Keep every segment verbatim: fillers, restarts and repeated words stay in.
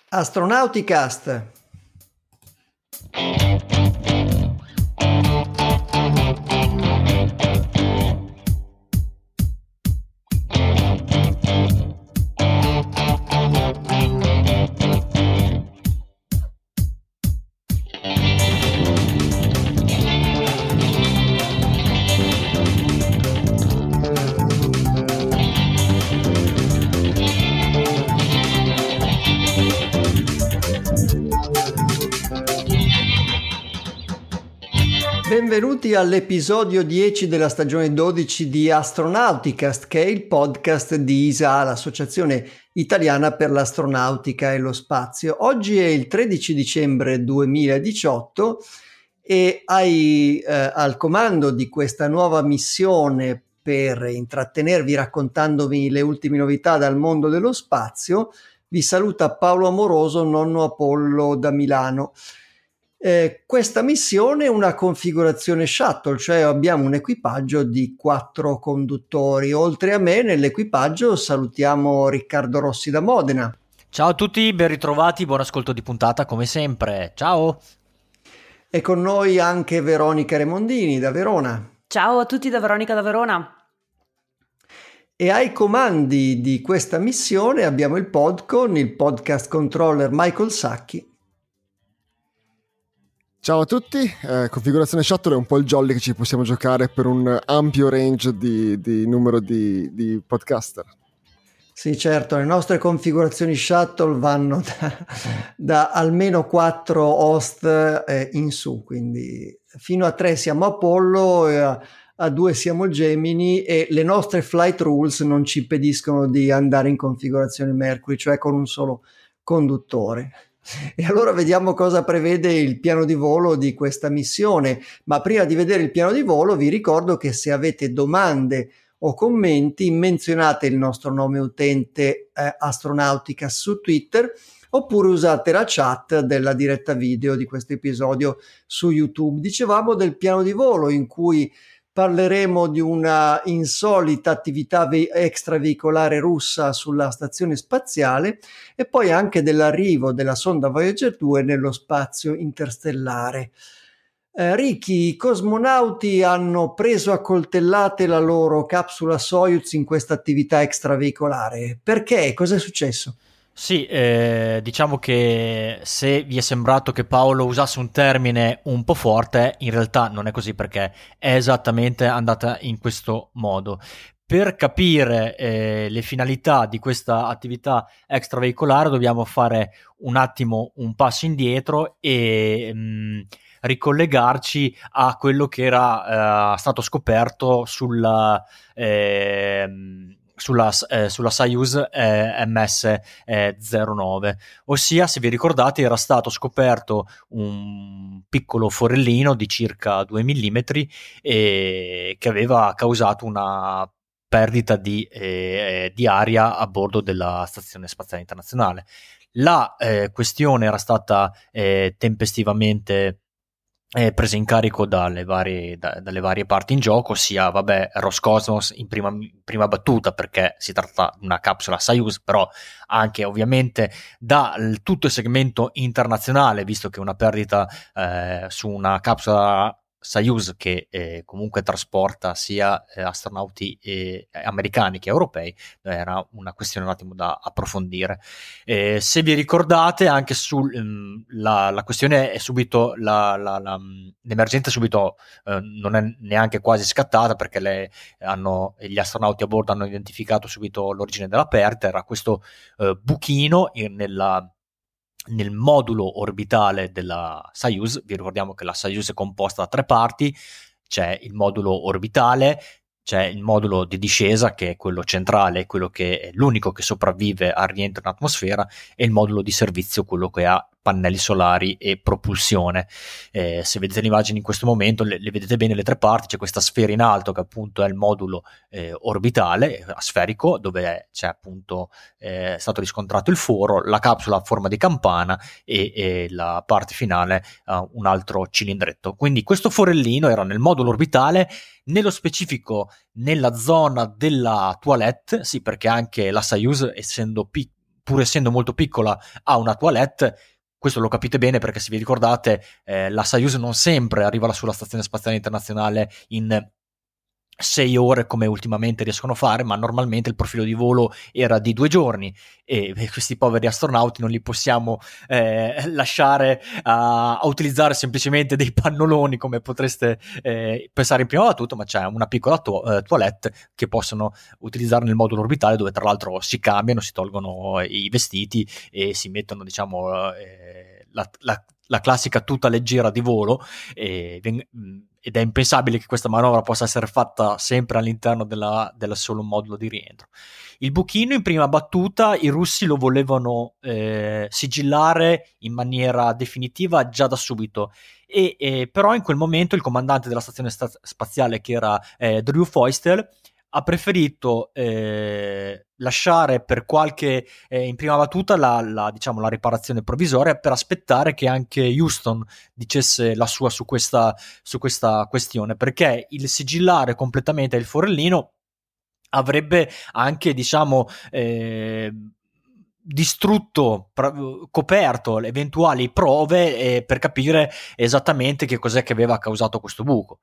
Astronauticast. Benvenuti all'episodio dieci della stagione dodici di Astronauticast, che è il podcast di I S A, l'Associazione Italiana per l'Astronautica e lo Spazio. Oggi è il tredici dicembre duemiladiciotto e ai, eh, al comando di questa nuova missione per intrattenervi raccontandovi le ultime novità dal mondo dello spazio vi saluta Paolo Amoroso, nonno Apollo da Milano. Eh, questa missione è una configurazione shuttle, cioè abbiamo un equipaggio di quattro conduttori. Oltre a me nell'equipaggio salutiamo Riccardo Rossi da Modena. Ciao a tutti, ben ritrovati, buon ascolto di puntata come sempre, ciao! E con noi anche Veronica Remondini da Verona. Ciao a tutti da Veronica da Verona. E ai comandi di questa missione abbiamo il Podcon, il podcast controller Michael Sacchi. Ciao a tutti, eh, configurazione shuttle è un po' il jolly che ci possiamo giocare per un ampio range di, di numero di, di podcaster. Sì, certo, le nostre configurazioni shuttle vanno da, da almeno quattro host eh, in su, quindi fino a tre siamo Apollo, e a, a due siamo Gemini e le nostre flight rules non ci impediscono di andare in configurazione Mercury, cioè con un solo conduttore. E allora vediamo cosa prevede il piano di volo di questa missione, ma prima di vedere il piano di volo vi ricordo che se avete domande o commenti menzionate il nostro nome utente eh, Astronautica su Twitter oppure usate la chat della diretta video di questo episodio su YouTube. Dicevamo del piano di volo in cui parleremo di una insolita attività ve- extraveicolare russa sulla stazione spaziale e poi anche dell'arrivo della sonda Voyager due nello spazio interstellare. Eh, Ricky, i cosmonauti hanno preso a coltellate la loro capsula Soyuz in questa attività extraveicolare. Perché? Cos'è successo? Sì, eh, diciamo che se vi è sembrato che Paolo usasse un termine un po' forte, in realtà non è così perché è esattamente andata in questo modo. Per capire eh, le finalità di questa attività extraveicolare dobbiamo fare un attimo un passo indietro e mh, ricollegarci a quello che era eh, stato scoperto sulla... Eh, Sulla, eh, sulla Soyuz eh, M S zero nove, ossia, se vi ricordate, era stato scoperto un piccolo forellino di circa due millimetri eh, che aveva causato una perdita di, eh, di aria a bordo della Stazione Spaziale Internazionale. La eh, questione era stata eh, tempestivamente Eh, presa in carico dalle varie, da, dalle varie parti in gioco, sia vabbè Roscosmos in prima, prima battuta perché si tratta di una capsula Soyuz, però anche ovviamente da l, tutto il segmento internazionale, visto che una perdita eh, su una capsula Soyuz che eh, comunque trasporta sia eh, astronauti eh, americani che europei, era una questione un attimo da approfondire. Eh, se vi ricordate, anche sul um, la, la questione è subito la, la, la, l'emergenza subito eh, non è neanche quasi scattata perché le hanno, gli astronauti a bordo hanno identificato subito l'origine della perdita. Era questo eh, buchino in, nella nel modulo orbitale della Soyuz. Vi ricordiamo che la Soyuz è composta da tre parti: c'è il modulo orbitale, c'è il modulo di discesa che è quello centrale, quello che è l'unico che sopravvive al rientro in atmosfera, e il modulo di servizio, quello che ha pannelli solari e propulsione. Eh, se vedete le immagini in questo momento le, le vedete bene le tre parti. C'è questa sfera in alto che appunto è il modulo eh, orbitale sferico, dove c'è appunto eh, è stato riscontrato il foro, la capsula a forma di campana e, e la parte finale uh, un altro cilindretto. Quindi questo forellino era nel modulo orbitale, nello specifico nella zona della toilette, sì, perché anche la Soyuz, essendo piccola, pur essendo molto piccola, ha una toilette. Questo lo capite bene perché, se vi ricordate, eh, la Soyuz non sempre arriva sulla Stazione Spaziale Internazionale in sei ore come ultimamente riescono a fare, ma normalmente il profilo di volo era di due giorni e questi poveri astronauti non li possiamo eh, lasciare a, a utilizzare semplicemente dei pannoloni, come potreste eh, pensare in prima battuta, ma c'è una piccola to- eh, toilette che possono utilizzare nel modulo orbitale, dove tra l'altro si cambiano, si tolgono i vestiti e si mettono, diciamo, eh, la, la, la classica tuta leggera di volo, e veng- ed è impensabile che questa manovra possa essere fatta sempre all'interno della, del solo modulo di rientro. Il buchino, in prima battuta, i russi lo volevano eh, sigillare in maniera definitiva già da subito, e, e però in quel momento il comandante della stazione sta- spaziale, che era eh, Drew Foystel, ha preferito eh, lasciare per qualche eh, in prima battuta la, la, diciamo, la riparazione provvisoria, per aspettare che anche Houston dicesse la sua su questa, su questa questione, perché il sigillare completamente il forellino avrebbe anche, diciamo, eh, distrutto, pra- coperto le eventuali prove eh, per capire esattamente che cos'è che aveva causato questo buco.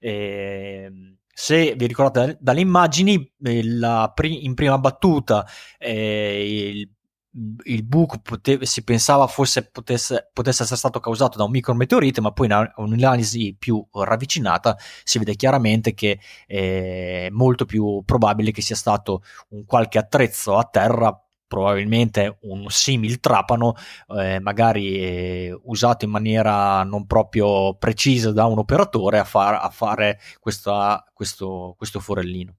Eh, se vi ricordate dalle immagini, la pri- in prima battuta eh, il il buco poteva, si pensava fosse potesse, potesse essere stato causato da un micrometeorite, ma poi in un'analisi più ravvicinata si vede chiaramente che è molto più probabile che sia stato un qualche attrezzo a terra, probabilmente un simil trapano, eh, magari eh, usato in maniera non proprio precisa da un operatore a, far, a fare questa, questo, questo forellino.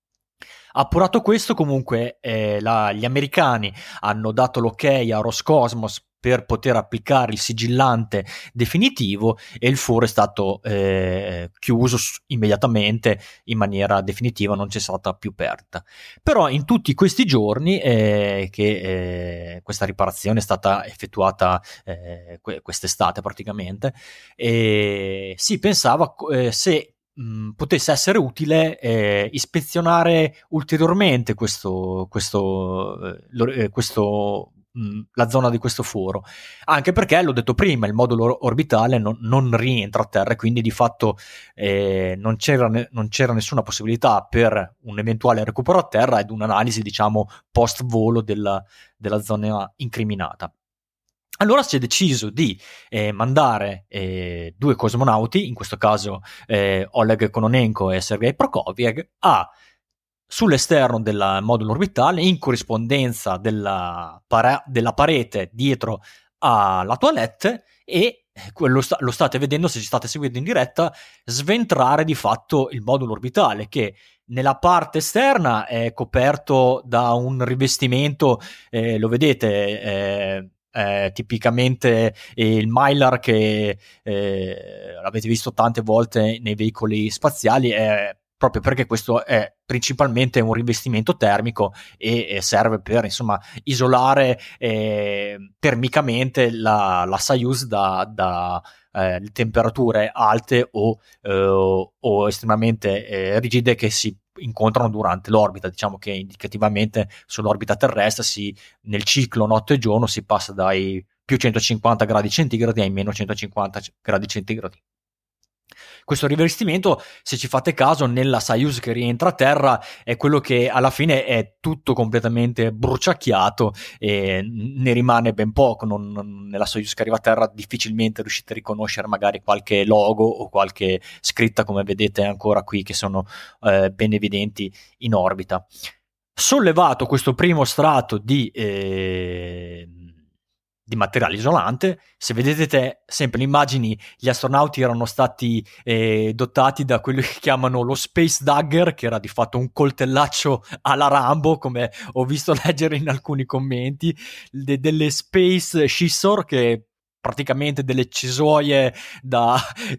Appurato questo, comunque eh, la, gli americani hanno dato l'ok a Roscosmos per poter applicare il sigillante definitivo, e il foro è stato eh, chiuso immediatamente in maniera definitiva, non c'è stata più perdita. Però in tutti questi giorni eh, che eh, questa riparazione è stata effettuata eh, quest'estate praticamente, e si pensava eh, se Mh, potesse essere utile eh, ispezionare ulteriormente questo, questo, eh, lo, eh, questo mh, la zona di questo foro, anche perché, l'ho detto prima, il modulo orbitale non, non rientra a terra, e quindi di fatto eh, non, c'era ne, non c'era nessuna possibilità per un eventuale recupero a terra ed un'analisi, diciamo, post volo della, della zona incriminata. Allora si è deciso di eh, mandare eh, due cosmonauti, in questo caso eh, Oleg Kononenko e Sergei Prokofiev, a sull'esterno del modulo orbitale, in corrispondenza della, para- della parete dietro alla toilette, e quello sta- lo state vedendo, se ci state seguendo in diretta, sventrare di fatto il modulo orbitale, che nella parte esterna è coperto da un rivestimento, eh, lo vedete, eh, eh, tipicamente il Mylar che eh, avete visto tante volte nei veicoli spaziali, è proprio perché questo è principalmente un rivestimento termico e, e serve per, insomma, isolare eh, termicamente la, la Soyuz da, da eh, temperature alte o, eh, o estremamente eh, rigide che si incontrano durante l'orbita. Diciamo che indicativamente sull'orbita terrestre si, nel ciclo notte e giorno si passa dai più centocinquanta gradi centigradi ai meno centocinquanta gradi centigradi. Questo rivestimento, se ci fate caso, nella Soyuz che rientra a terra è quello che alla fine è tutto completamente bruciacchiato, e ne rimane ben poco. Non, non, nella Soyuz che arriva a terra difficilmente riuscite a riconoscere magari qualche logo o qualche scritta, come vedete ancora qui, che sono eh, ben evidenti in orbita. Sollevato questo primo strato di eh, di materiale isolante, se vedete sempre le immagini, gli astronauti erano stati eh, dotati da quello che chiamano lo Space Dagger, che era di fatto un coltellaccio alla Rambo, come ho visto leggere in alcuni commenti, de- delle Space Scissor, che praticamente delle cesoie da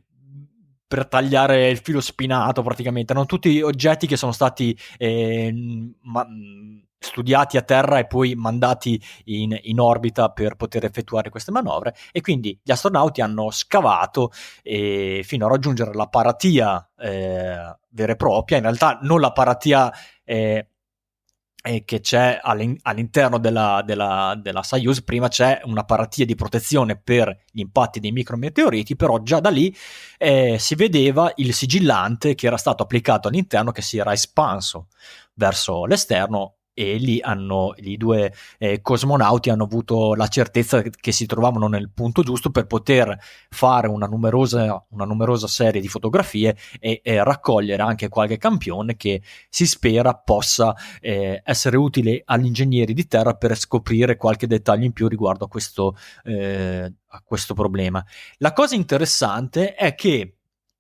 per tagliare il filo spinato. Praticamente erano tutti oggetti che sono stati eh, ma- studiati a terra e poi mandati in, in orbita per poter effettuare queste manovre, e quindi gli astronauti hanno scavato eh, fino a raggiungere la paratia eh, vera e propria, in realtà non la paratia eh, eh, che c'è all'in- all'interno della, della, della Soyuz. Prima c'è una paratia di protezione per gli impatti dei micrometeoriti, però già da lì eh, si vedeva il sigillante che era stato applicato all'interno, che si era espanso verso l'esterno, e lì hanno i due eh, cosmonauti hanno avuto la certezza che si trovavano nel punto giusto per poter fare una numerosa, una numerosa serie di fotografie e, e raccogliere anche qualche campione che si spera possa eh, essere utile agli ingegneri di terra per scoprire qualche dettaglio in più riguardo a questo, eh, a questo problema. La cosa interessante è che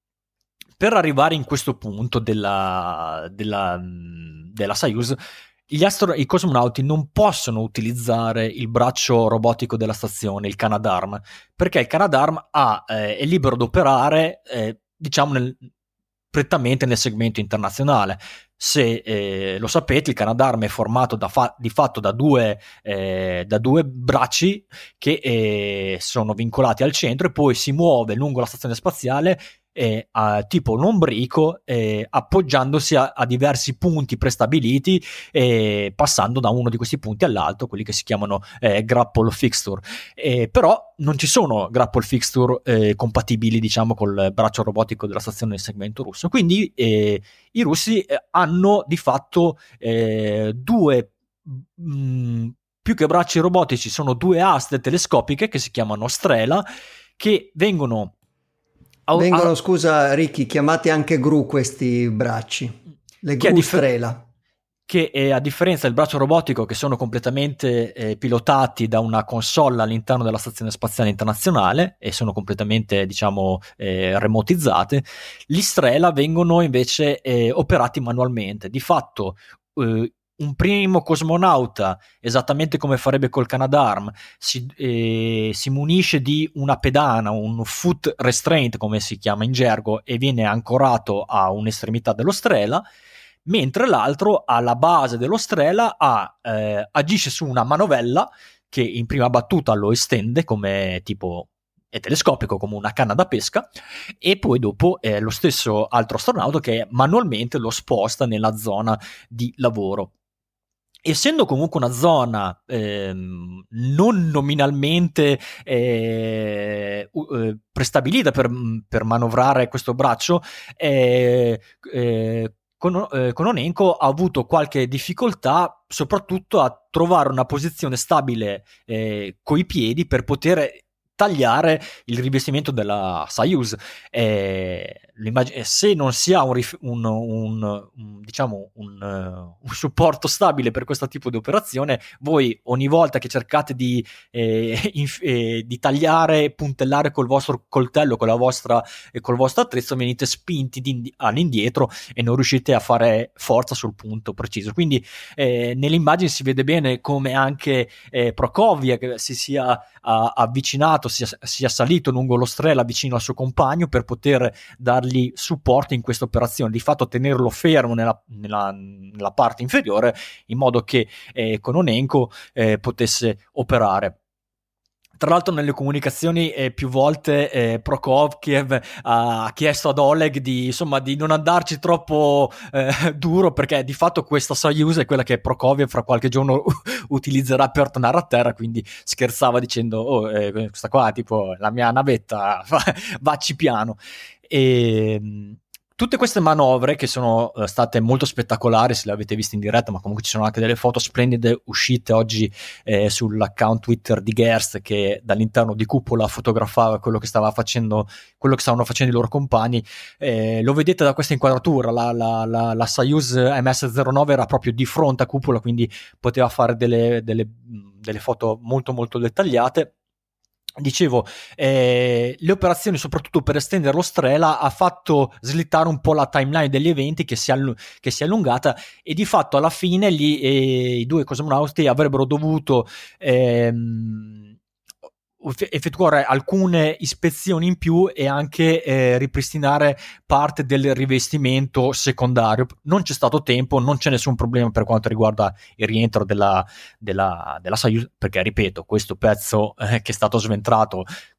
per arrivare in questo punto della, della, della Soyuz, gli astro- i cosmonauti non possono utilizzare il braccio robotico della stazione, il Canadarm, perché il Canadarm ha, eh, è libero di operare, eh, diciamo, nel, prettamente nel segmento internazionale. Se eh, lo sapete, il Canadarm è formato da fa- di fatto da due, eh, da due bracci che eh, sono vincolati al centro, e poi si muove lungo la stazione spaziale eh, a, tipo un ombrico, eh, appoggiandosi a, a diversi punti prestabiliti e passando da uno di questi punti all'altro, quelli che si chiamano eh, grapple fixture. Eh, però non ci sono grapple fixture eh, compatibili, diciamo, col braccio robotico della stazione del segmento russo. Quindi eh, i russi eh, hanno di fatto eh, due mh, più che bracci robotici, sono due aste telescopiche che si chiamano Strela, che vengono Vengono, a, scusa Ricky, chiamati anche gru questi bracci, le che a gru differ- Strela. che eh, a differenza del braccio robotico, che sono completamente eh, pilotati da una console all'interno della Stazione Spaziale Internazionale e sono completamente, diciamo, eh, remotizzate, gli Strela vengono invece eh, operati manualmente. Di fatto eh, un primo cosmonauta, esattamente come farebbe col Canadarm, si, eh, si munisce di una pedana, un foot restraint come si chiama in gergo, e viene ancorato a un'estremità dello Strela, mentre l'altro alla base dello Strela ha, eh, agisce su una manovella che in prima battuta lo estende come tipo è telescopico, come una canna da pesca, e poi dopo eh, lo stesso altro astronauta che manualmente lo sposta nella zona di lavoro. Essendo comunque una zona ehm, non nominalmente eh, uh, prestabilita per, per manovrare questo braccio, eh, eh, Con, eh, Kononenko ha avuto qualche difficoltà soprattutto a trovare una posizione stabile eh, coi piedi per poter tagliare il rivestimento della Soyuz. Eh, se non si ha un, un, un, un, diciamo un, uh, un supporto stabile per questo tipo di operazione, voi ogni volta che cercate di, eh, inf- eh, di tagliare, puntellare col vostro coltello, con la vostra, eh, col vostro attrezzo, venite spinti di, all'indietro e non riuscite a fare forza sul punto preciso. Quindi eh, nell'immagine si vede bene come anche eh, Prokofiev si sia uh, avvicinato, sia, sia salito lungo lo Strela vicino al suo compagno per poter dargli supporto in questa operazione, di fatto tenerlo fermo nella, nella, nella parte inferiore, in modo che eh, Kononenko eh, potesse operare. Tra l'altro nelle comunicazioni eh, più volte eh, Prokofiev ha chiesto ad Oleg di, insomma, di non andarci troppo eh, duro, perché di fatto questa Soyuz è quella che Prokofiev fra qualche giorno utilizzerà per tornare a terra, quindi scherzava dicendo oh, eh, questa qua tipo la mia navetta, vacci piano. E tutte queste manovre, che sono uh, state molto spettacolari se le avete viste in diretta, ma comunque ci sono anche delle foto splendide uscite oggi eh, sull'account Twitter di Gerst, che dall'interno di cupola fotografava quello che stava facendo, quello che stavano facendo i loro compagni. Eh, lo vedete da questa inquadratura, la, la, la, la Soyuz M S zero nove era proprio di fronte a cupola, quindi poteva fare delle, delle, delle foto molto molto dettagliate. Dicevo, eh, le operazioni, soprattutto per estendere lo Strela, ha fatto slittare un po' la timeline degli eventi, che si è, all- che si è allungata, e di fatto alla fine gli, eh, i due cosmonauti avrebbero dovuto ehm, effettuare alcune ispezioni in più e anche eh, ripristinare parte del rivestimento secondario. Non c'è stato tempo, non c'è nessun problema per quanto riguarda il rientro della, della, della Soyuz, perché ripeto, questo pezzo eh, che è stato sventrato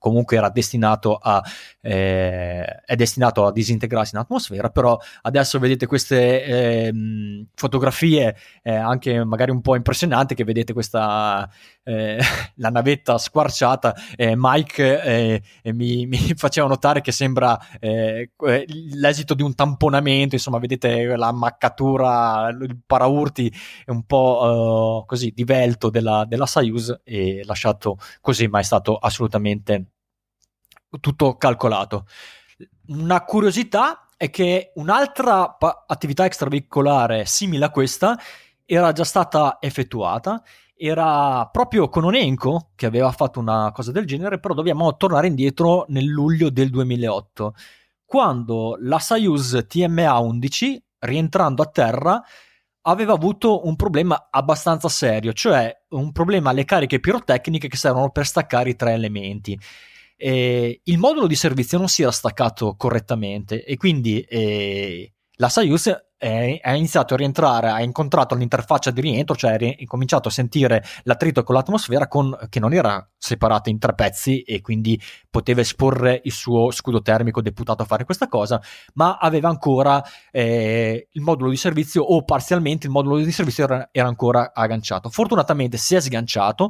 comunque era destinato a eh, è destinato a disintegrarsi in atmosfera. Però adesso vedete queste eh, fotografie eh, anche magari un po' impressionanti, che vedete questa eh, la navetta squarciata. eh, Mike eh, eh, mi, mi faceva notare che sembra eh, l'esito di un tamponamento, insomma vedete la maccatura, il paraurti è un po' uh, così divelto della, della Soyuz, e lasciato così, ma è stato assolutamente tutto calcolato. Una curiosità è che un'altra pa- attività extraveicolare simile a questa era già stata effettuata. Era proprio Kononenko che aveva fatto una cosa del genere, però dobbiamo tornare indietro nel luglio del duemilaotto, quando la Soyuz T M A undici, rientrando a terra, aveva avuto un problema abbastanza serio, cioè un problema alle cariche pirotecniche che servono per staccare i tre elementi. E il modulo di servizio non si era staccato correttamente, e quindi eh, la Soyuz eh, ha iniziato a rientrare, ha incontrato l'interfaccia di rientro, cioè ha cominciato a sentire l'attrito con l'atmosfera, con, che non era separata in tre pezzi, e quindi poteva esporre il suo scudo termico deputato a fare questa cosa, ma aveva ancora eh, il modulo di servizio, o parzialmente il modulo di servizio era, era ancora agganciato. Fortunatamente si è sganciato,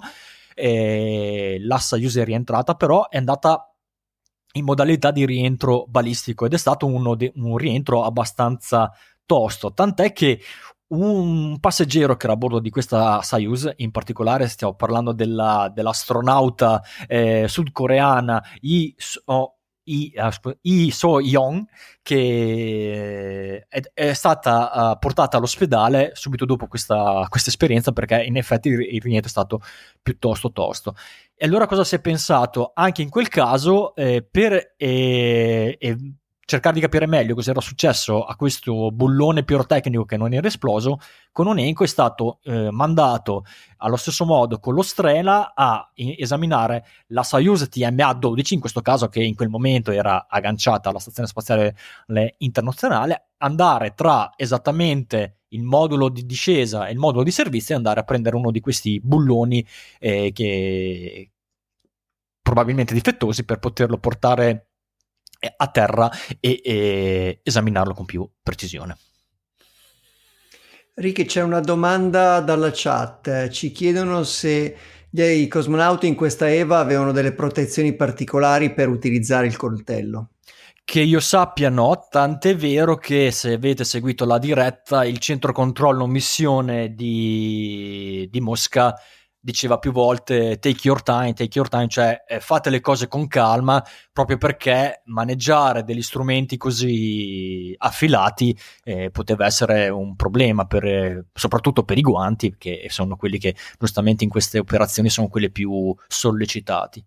eh, la Soyuz è rientrata, però è andata in modalità di rientro balistico, ed è stato uno de- un rientro abbastanza tosto, tant'è che un passeggero che era a bordo di questa Soyuz, in particolare stiamo parlando della, dell'astronauta eh, sudcoreana Yi So, Yi, uh, Yi So-young, che è, è stata uh, portata all'ospedale subito dopo questa, questa esperienza, perché in effetti il, il rientro è stato piuttosto tosto. E allora cosa si è pensato? Anche in quel caso, eh, per eh, eh, cercare di capire meglio cosa era successo a questo bullone pirotecnico che non era esploso, Kononenko è stato eh, mandato allo stesso modo con lo Strela a in- esaminare la Soyuz T M A dodici, in questo caso, che in quel momento era agganciata alla Stazione Spaziale Internazionale, andare tra esattamente il modulo di discesa e il modulo di servizio e andare a prendere uno di questi bulloni eh, che probabilmente difettosi, per poterlo portare a terra e, e esaminarlo con più precisione. Ricky, c'è una domanda dalla chat. Ci chiedono se i cosmonauti in questa EVA avevano delle protezioni particolari per utilizzare il coltello. Che io sappia no, tant'è vero che, se avete seguito la diretta, il centro controllo missione di, di Mosca diceva più volte take your time, take your time, cioè eh, fate le cose con calma, proprio perché maneggiare degli strumenti così affilati eh, poteva essere un problema, per, eh, soprattutto per i guanti, che sono quelli che giustamente in queste operazioni sono quelli più sollecitati.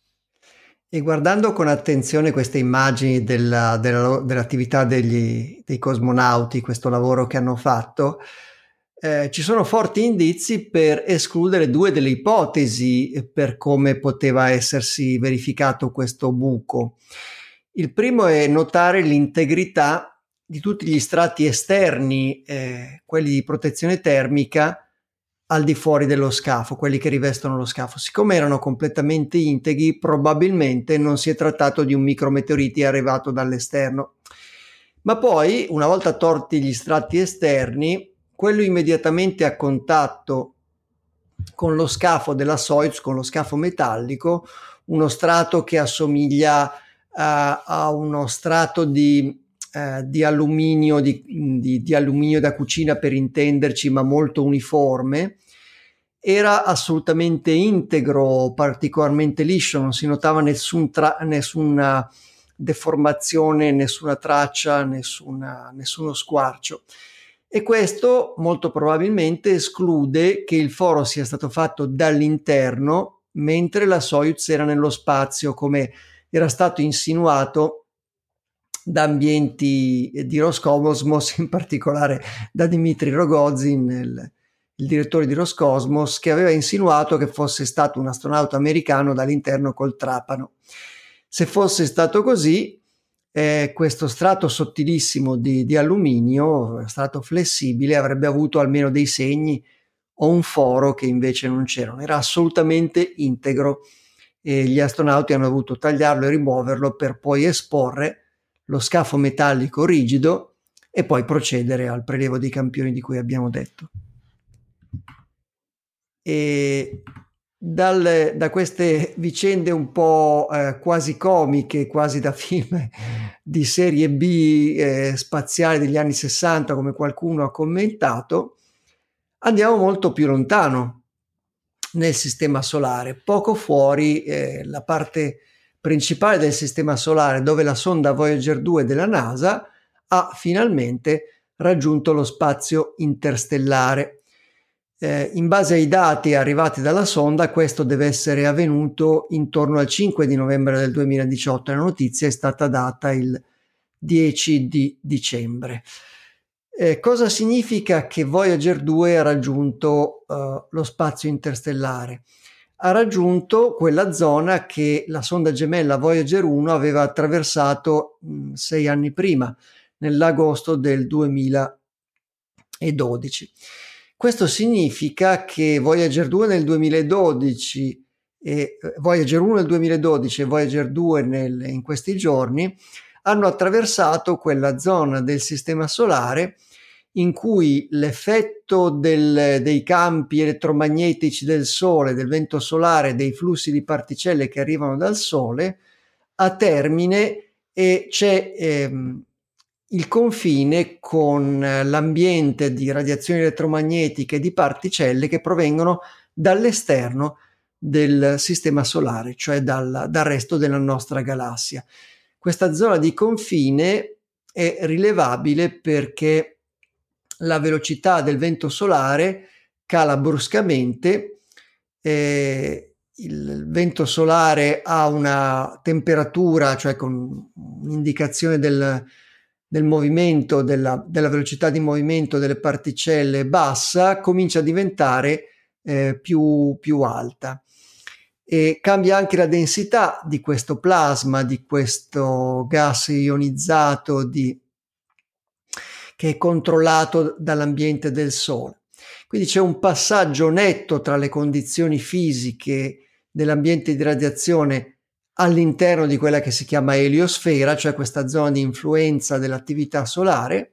E guardando con attenzione queste immagini della, della, dell'attività degli, dei cosmonauti, questo lavoro che hanno fatto, eh, ci sono forti indizi per escludere due delle ipotesi per come poteva essersi verificato questo buco. Il primo è notare l'integrità di tutti gli strati esterni, eh, quelli di protezione termica, al di fuori dello scafo, quelli che rivestono lo scafo. Siccome erano completamente integri, probabilmente non si è trattato di un micrometeorite arrivato dall'esterno. Ma poi, una volta tolti gli strati esterni, quello immediatamente a contatto con lo scafo della Soyuz, con lo scafo metallico, uno strato che assomiglia uh, a uno strato di Uh, di alluminio di, di, di alluminio da cucina, per intenderci, ma molto uniforme, era assolutamente integro, particolarmente liscio, non si notava nessun tra, nessuna deformazione, nessuna traccia, nessuna, nessuno squarcio. E questo molto probabilmente esclude che il foro sia stato fatto dall'interno mentre la Soyuz era nello spazio, come era stato insinuato da ambienti di Roscosmos, in particolare da Dmitry Rogozin, il, il direttore di Roscosmos, che aveva insinuato che fosse stato un astronauta americano dall'interno col trapano. Se fosse stato così, eh, questo strato sottilissimo di, di alluminio, strato flessibile, avrebbe avuto almeno dei segni o un foro che invece non c'erano. Era assolutamente integro. e gli astronauti hanno dovuto tagliarlo e rimuoverlo per poi esporre lo scafo metallico rigido e poi procedere al prelievo dei campioni di cui abbiamo detto. E dal, da queste vicende un po' eh, quasi comiche, quasi da film di serie B eh, spaziale degli anni sessanta, come qualcuno ha commentato, andiamo molto più lontano nel sistema solare, poco fuori eh, la parte principale del sistema solare, dove la sonda Voyager due della NASA ha finalmente raggiunto lo spazio interstellare. Eh, in base ai dati arrivati dalla sonda, questo deve essere avvenuto intorno al cinque di novembre del duemiladiciotto. La notizia è stata data il dieci di dicembre. Eh, cosa significa che Voyager due ha raggiunto uh, lo spazio interstellare? Ha raggiunto quella zona che la sonda gemella Voyager uno aveva attraversato mh, sei anni prima, nell'agosto del duemiladodici. Questo significa che Voyager due nel duemiladodici e Voyager uno nel duemiladodici e Voyager due nel, in questi giorni hanno attraversato quella zona del sistema solare in cui l'effetto del, dei campi elettromagnetici del Sole, del vento solare, dei flussi di particelle che arrivano dal Sole ha termine e c'è ehm, il confine con l'ambiente di radiazioni elettromagnetiche e di particelle che provengono dall'esterno del sistema solare, cioè dal, dal resto della nostra galassia. Questa zona di confine è rilevabile perché la velocità del vento solare cala bruscamente, eh, il vento solare ha una temperatura, cioè con un'indicazione del, del movimento, della, della velocità di movimento delle particelle bassa, comincia a diventare eh, più, più alta. E cambia anche la densità di questo plasma, di questo gas ionizzato di, che è controllato dall'ambiente del Sole. Quindi c'è un passaggio netto tra le condizioni fisiche dell'ambiente di radiazione all'interno di quella che si chiama eliosfera, cioè questa zona di influenza dell'attività solare,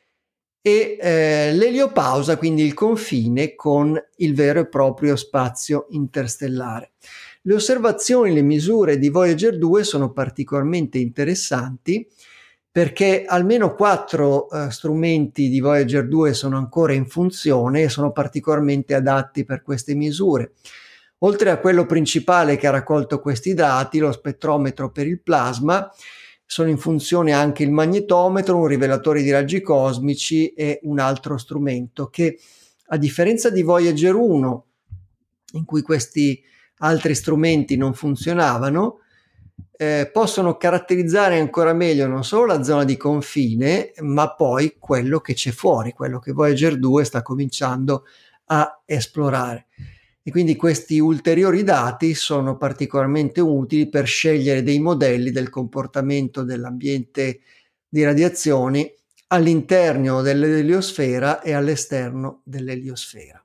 e eh, l'eliopausa, quindi il confine con il vero e proprio spazio interstellare. Le osservazioni, le misure di Voyager due sono particolarmente interessanti perché almeno quattro eh, strumenti di Voyager due sono ancora in funzione e sono particolarmente adatti per queste misure. Oltre a quello principale che ha raccolto questi dati, lo spettrometro per il plasma, sono in funzione anche il magnetometro, un rivelatore di raggi cosmici e un altro strumento che, a differenza di Voyager uno, in cui questi altri strumenti non funzionavano, eh, possono caratterizzare ancora meglio non solo la zona di confine, ma poi quello che c'è fuori, quello che Voyager due sta cominciando a esplorare. E quindi questi ulteriori dati sono particolarmente utili per scegliere dei modelli del comportamento dell'ambiente di radiazioni all'interno dell'eliosfera e all'esterno dell'eliosfera.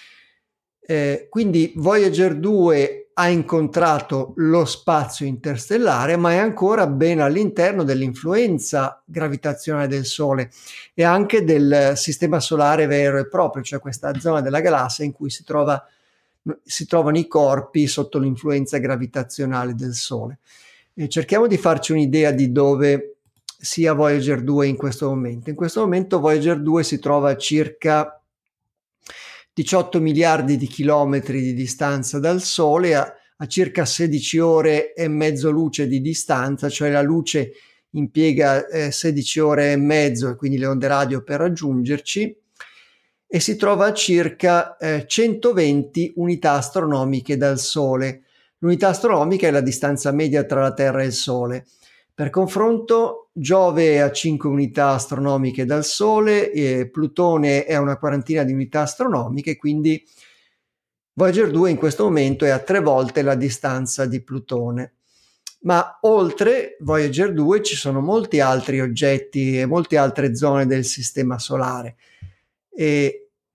Eh, quindi Voyager due ha incontrato lo spazio interstellare, ma è ancora ben all'interno dell'influenza gravitazionale del Sole e anche del sistema solare vero e proprio, cioè questa zona della galassia in cui si trova si trovano i corpi sotto l'influenza gravitazionale del Sole. E cerchiamo di farci un'idea di dove sia Voyager due in questo momento. In questo momento Voyager due si trova a circa diciotto miliardi di chilometri di distanza dal Sole, a, a circa sedici ore e mezzo luce di distanza, cioè la luce impiega eh, sedici ore e mezzo e quindi le onde radio per raggiungerci, e si trova a circa eh, centoventi unità astronomiche dal Sole. L'unità astronomica è la distanza media tra la Terra e il Sole. Per confronto, Giove è a cinque unità astronomiche dal Sole, e Plutone è a una quarantina di unità astronomiche, quindi Voyager due in questo momento è a tre volte la distanza di Plutone. Ma oltre Voyager due ci sono molti altri oggetti e molte altre zone del sistema solare. E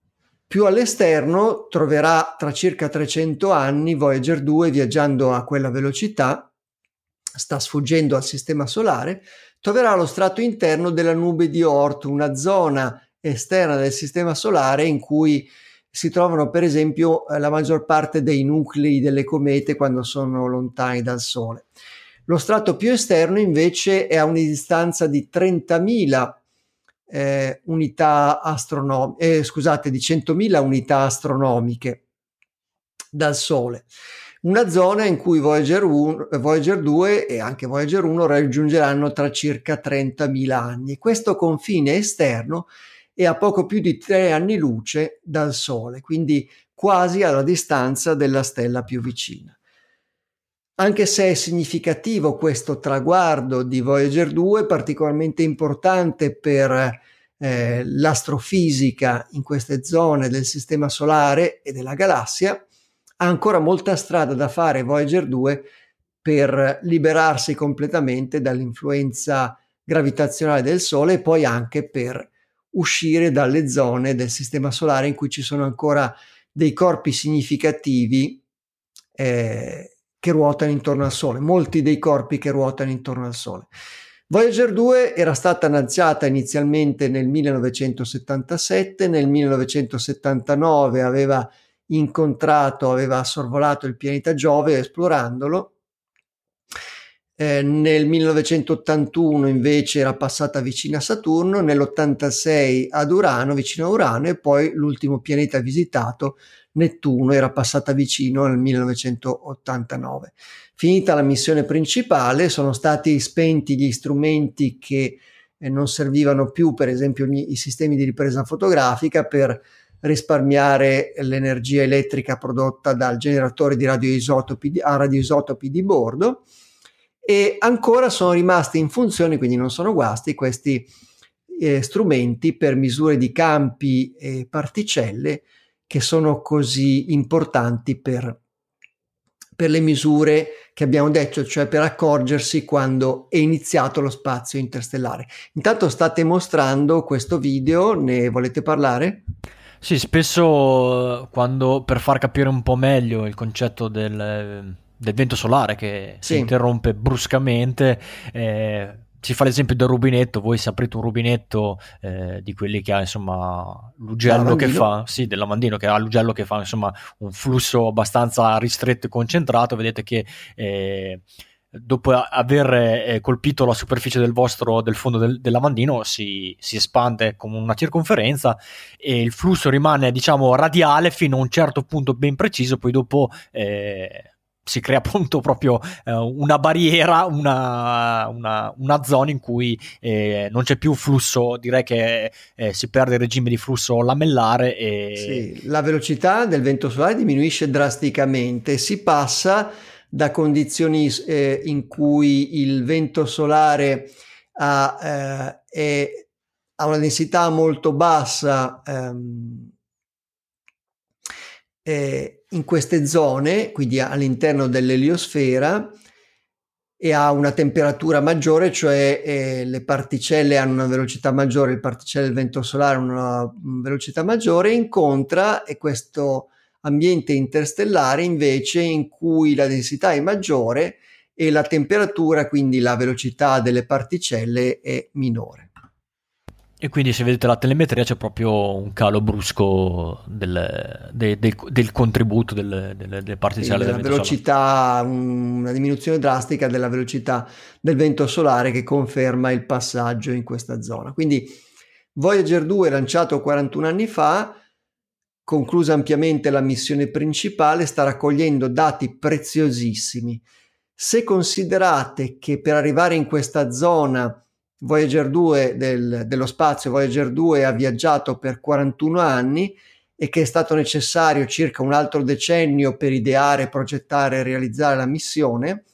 Più all'esterno troverà tra circa trecento anni Voyager due viaggiando a quella velocità, sta sfuggendo al sistema solare, troverà lo strato interno della nube di Oort, una zona esterna del sistema solare in cui si trovano per esempio la maggior parte dei nuclei delle comete quando sono lontani dal Sole. Lo strato più esterno invece è a una distanza di trentamila eh, unità astronomiche, eh, scusate, di centomila unità astronomiche dal Sole. Una zona in cui Voyager, uno, Voyager due e anche Voyager uno raggiungeranno tra circa trentamila anni. Questo confine esterno è a poco più di tre anni luce dal Sole, quindi quasi alla distanza della stella più vicina. Anche se è significativo questo traguardo di Voyager due, particolarmente importante per eh, l'astrofisica in queste zone del Sistema Solare e della galassia, ha ancora molta strada da fare Voyager due per liberarsi completamente dall'influenza gravitazionale del Sole e poi anche per uscire dalle zone del Sistema Solare in cui ci sono ancora dei corpi significativi eh, che ruotano intorno al Sole, molti dei corpi che ruotano intorno al Sole. Voyager due era stata lanciata inizialmente nel millenovecentosettantasette, nel millenovecentosettantanove aveva incontrato, aveva sorvolato il pianeta Giove esplorandolo. Eh, nel millenovecentottantuno invece era passata vicino a Saturno, nell'ottantasei ad Urano, vicino a Urano, e poi l'ultimo pianeta visitato, Nettuno, era passata vicino nel millenovecentottantanove. Finita la missione principale, sono stati spenti gli strumenti che eh, non servivano più, per esempio gli, i sistemi di ripresa fotografica, per risparmiare l'energia elettrica prodotta dal generatore di radioisotopi, a radioisotopi di bordo, e ancora sono rimasti in funzione, quindi non sono guasti, questi eh, strumenti per misure di campi e particelle che sono così importanti per, per le misure che abbiamo detto, cioè per accorgersi quando è iniziato lo spazio interstellare. Intanto state mostrando questo video, ne volete parlare? Sì, spesso quando per far capire un po' meglio il concetto del, del vento solare che sì. si interrompe bruscamente, eh, si fa l'esempio del rubinetto. Voi se aprite un rubinetto eh, di quelli che ha insomma l'ugello che fa, sì, del lavandino che ha l'ugello che fa insomma un flusso abbastanza ristretto e concentrato, vedete che eh, dopo aver eh, colpito la superficie del vostro del fondo del, del lavandino si, si espande come una circonferenza e il flusso rimane diciamo radiale fino a un certo punto ben preciso, poi dopo eh, si crea appunto proprio eh, una barriera, una, una, una zona in cui eh, non c'è più flusso, direi che eh, si perde il regime di flusso lamellare e... Sì, la velocità del vento solare diminuisce drasticamente, si passa da condizioni eh, in cui il vento solare ha, eh, è, ha una densità molto bassa ehm, eh, in queste zone, quindi all'interno dell'eliosfera, e ha una temperatura maggiore, cioè eh, le particelle hanno una velocità maggiore, le particelle del vento solare hanno una velocità maggiore, incontra e questo ambiente interstellare invece in cui la densità è maggiore e la temperatura, quindi la velocità delle particelle, è minore. E quindi se vedete la telemetria c'è proprio un calo brusco del, del, del, del contributo delle, delle, delle particelle sì, del vento velocità, solare. Una diminuzione drastica della velocità del vento solare che conferma il passaggio in questa zona. Quindi Voyager due, lanciato quarantuno anni fa, conclusa ampiamente la missione principale, sta raccogliendo dati preziosissimi. Se considerate che per arrivare in questa zona Voyager due del, dello spazio, Voyager due ha viaggiato per quarantuno anni e che è stato necessario circa un altro decennio per ideare, progettare e realizzare la missione,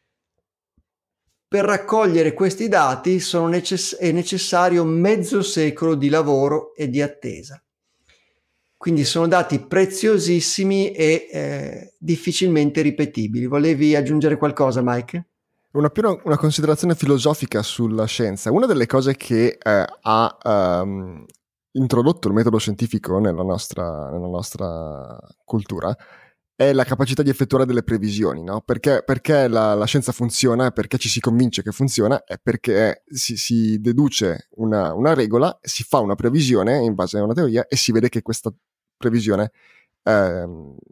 per raccogliere questi dati sono necess- è necessario mezzo secolo di lavoro e di attesa. Quindi sono dati preziosissimi e eh, difficilmente ripetibili. Volevi aggiungere qualcosa, Mike? Una, più una considerazione filosofica sulla scienza. Una delle cose che eh, ha um, introdotto il metodo scientifico nella nostra, nella nostra cultura è la capacità di effettuare delle previsioni, no? Perché, perché la, la scienza funziona, perché ci si convince che funziona, è perché si, si deduce una, una regola, si fa una previsione in base a una teoria e si vede che questa previsione eh,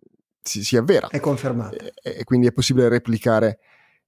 si, si avvera. È confermata. E, e quindi è possibile replicare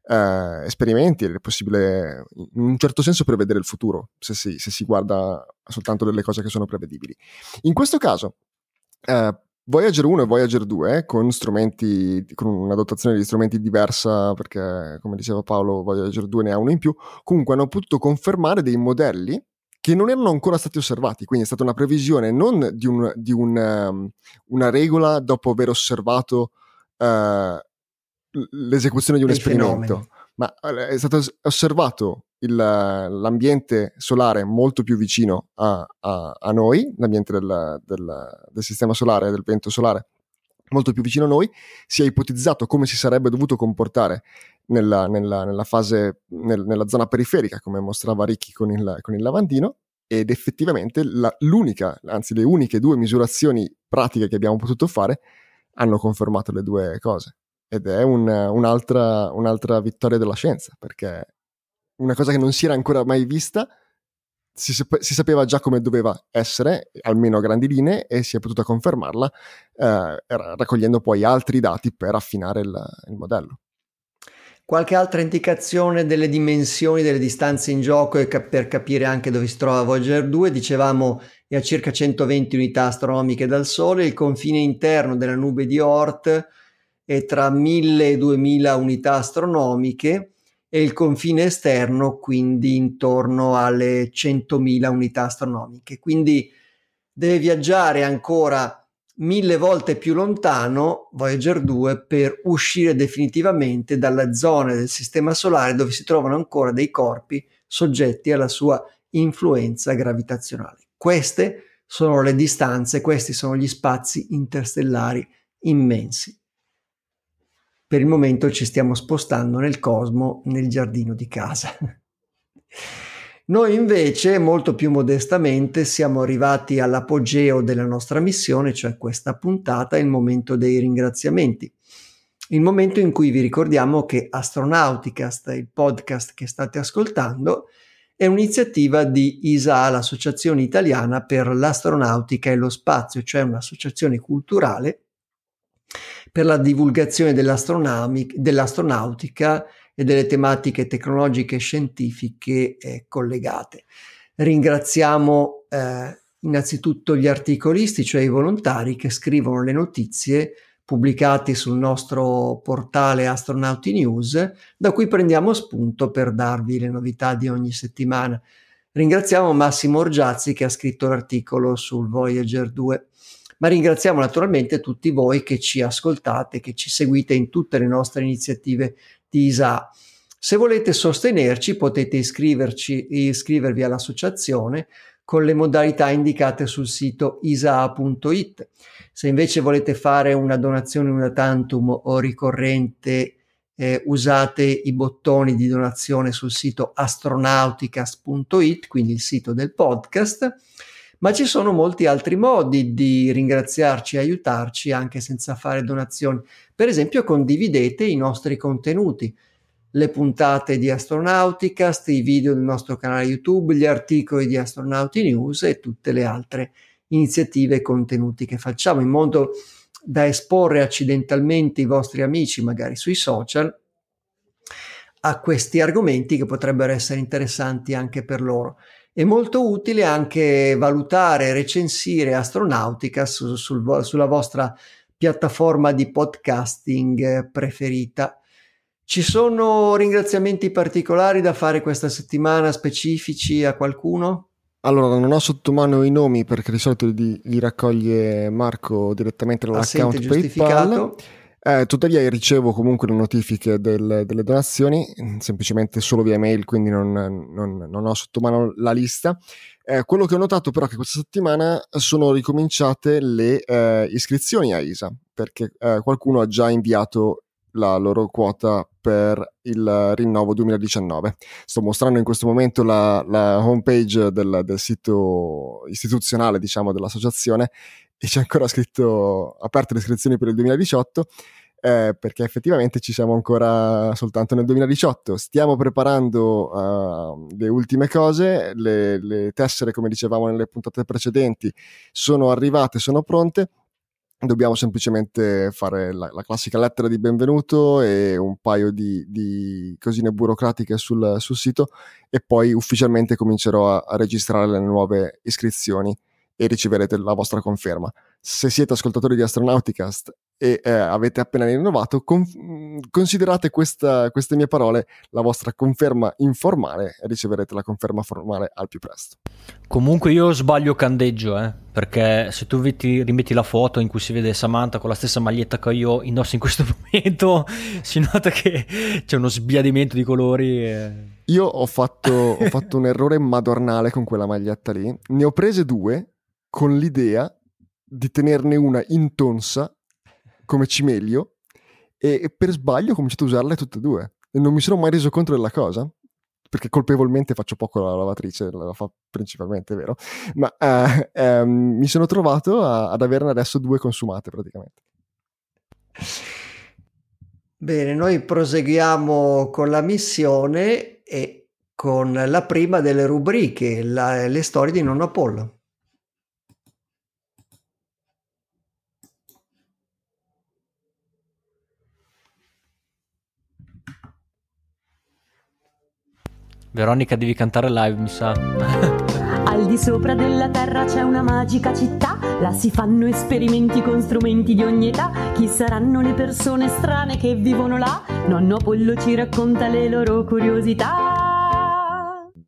eh, esperimenti, è possibile in un certo senso prevedere il futuro, se si, se si guarda soltanto delle cose che sono prevedibili. In questo caso, eh, Voyager uno e Voyager due con strumenti, con una dotazione di strumenti diversa, perché come diceva Paolo Voyager due ne ha uno in più, comunque hanno potuto confermare dei modelli che non erano ancora stati osservati, quindi è stata una previsione non di, un, di un, um, una regola dopo aver osservato uh, l'esecuzione di un Dei esperimento, fenomeni. ma è stato osservato il, l'ambiente solare molto più vicino a, a, a noi, l'ambiente del, del, del sistema solare, del vento solare molto più vicino a noi, si è ipotizzato come si sarebbe dovuto comportare nella, nella, nella fase, nel, nella zona periferica, come mostrava Ricky con il, con il lavandino, ed effettivamente la, l'unica, anzi le uniche due misurazioni pratiche che abbiamo potuto fare hanno confermato le due cose. Ed è un, un'altra, un'altra vittoria della scienza, perché una cosa che non si era ancora mai vista si, sap- si sapeva già come doveva essere, almeno a grandi linee, e si è potuta confermarla eh, raccogliendo poi altri dati per affinare il, il modello. Qualche altra indicazione delle dimensioni, delle distanze in gioco e cap- per capire anche dove si trova Voyager due? Dicevamo è a circa centoventi unità astronomiche dal Sole, il confine interno della nube di Oort è tra mille e duemila unità astronomiche e il confine esterno quindi intorno alle centomila unità astronomiche. Quindi deve viaggiare ancora mille volte più lontano Voyager due per uscire definitivamente dalla zona del sistema solare dove si trovano ancora dei corpi soggetti alla sua influenza gravitazionale. Queste sono le distanze, questi sono gli spazi interstellari immensi. Per il momento ci stiamo spostando nel cosmo, nel giardino di casa. Noi invece, molto più modestamente, siamo arrivati all'apogeo della nostra missione, cioè questa puntata, il momento dei ringraziamenti. Il momento in cui vi ricordiamo che Astronauticast, il podcast che state ascoltando, è un'iniziativa di I S A, l'Associazione Italiana per l'Astronautica e lo Spazio, cioè un'associazione culturale per la divulgazione dell'astronautica e delle tematiche tecnologiche e scientifiche eh, collegate. Ringraziamo eh, innanzitutto gli articolisti, cioè i volontari che scrivono le notizie pubblicate sul nostro portale Astronauti News, da cui prendiamo spunto per darvi le novità di ogni settimana. Ringraziamo Massimo Orgiazzi che ha scritto l'articolo sul Voyager due. Ma ringraziamo naturalmente tutti voi che ci ascoltate, che ci seguite in tutte le nostre iniziative di I S A. Se volete sostenerci potete iscriverci, iscrivervi all'associazione con le modalità indicate sul sito i s a punto i t. Se invece volete fare una donazione una tantum o ricorrente, eh, usate i bottoni di donazione sul sito astronauticast punto i t, quindi il sito del podcast. Ma ci sono molti altri modi di ringraziarci e aiutarci anche senza fare donazioni. Per esempio, condividete i nostri contenuti, le puntate di Astronauticast, i video del nostro canale YouTube, gli articoli di Astronauti News e tutte le altre iniziative e contenuti che facciamo, in modo da esporre accidentalmente i vostri amici, magari sui social, a questi argomenti che potrebbero essere interessanti anche per loro. È molto utile anche valutare e recensire Astronautica su, sul, sulla vostra piattaforma di podcasting preferita. Ci sono ringraziamenti particolari da fare questa settimana, specifici a qualcuno? Allora, non ho sotto mano i nomi perché di solito li, li raccoglie Marco direttamente dall'account Assente giustificato. PayPal. Eh, tuttavia ricevo comunque le notifiche del, delle donazioni, semplicemente solo via mail, quindi non, non, non ho sotto mano la lista. Eh, quello che ho notato però è che questa settimana sono ricominciate le eh, iscrizioni a I S A, perché eh, qualcuno ha già inviato la loro quota per il rinnovo duemiladiciannove. Sto mostrando in questo momento la, la homepage del, del sito istituzionale, diciamo, dell'associazione, e c'è ancora scritto aperte le iscrizioni per il duemiladiciotto, eh, perché effettivamente ci siamo ancora soltanto nel duemiladiciotto. Stiamo preparando uh, le ultime cose, le, le tessere, come dicevamo nelle puntate precedenti, sono arrivate, sono pronte. Dobbiamo semplicemente fare la, la classica lettera di benvenuto e un paio di, di cosine burocratiche sul, sul sito, e poi ufficialmente comincerò a, a registrare le nuove iscrizioni e riceverete la vostra conferma. Se siete ascoltatori di Astronauticast e eh, avete appena rinnovato, con, considerate questa, queste mie parole la vostra conferma informale e riceverete la conferma formale al più presto. Comunque io sbaglio candeggio, eh, perché se tu ti rimetti la foto in cui si vede Samantha con la stessa maglietta che io indosso in questo momento, si nota che c'è uno sbiadimento di colori. E... Io ho fatto, ho fatto un errore madornale con quella maglietta lì. Ne ho prese due con l'idea di tenerne una in tonsa come cimelio, e per sbaglio ho cominciato a usarle tutte e due e non mi sono mai reso conto della cosa, perché colpevolmente faccio poco la lavatrice, la fa principalmente, vero? Ma eh, eh, mi sono trovato a, ad averne adesso due consumate praticamente. Bene, noi proseguiamo con la missione e con la prima delle rubriche, la, le storie di Nonno Apollo. Veronica, devi cantare live, mi sa. Al di sopra della terra c'è una magica città, là si fanno esperimenti con strumenti di ogni età. Chi saranno le persone strane che vivono là? Nonno Apollo ci racconta le loro curiosità.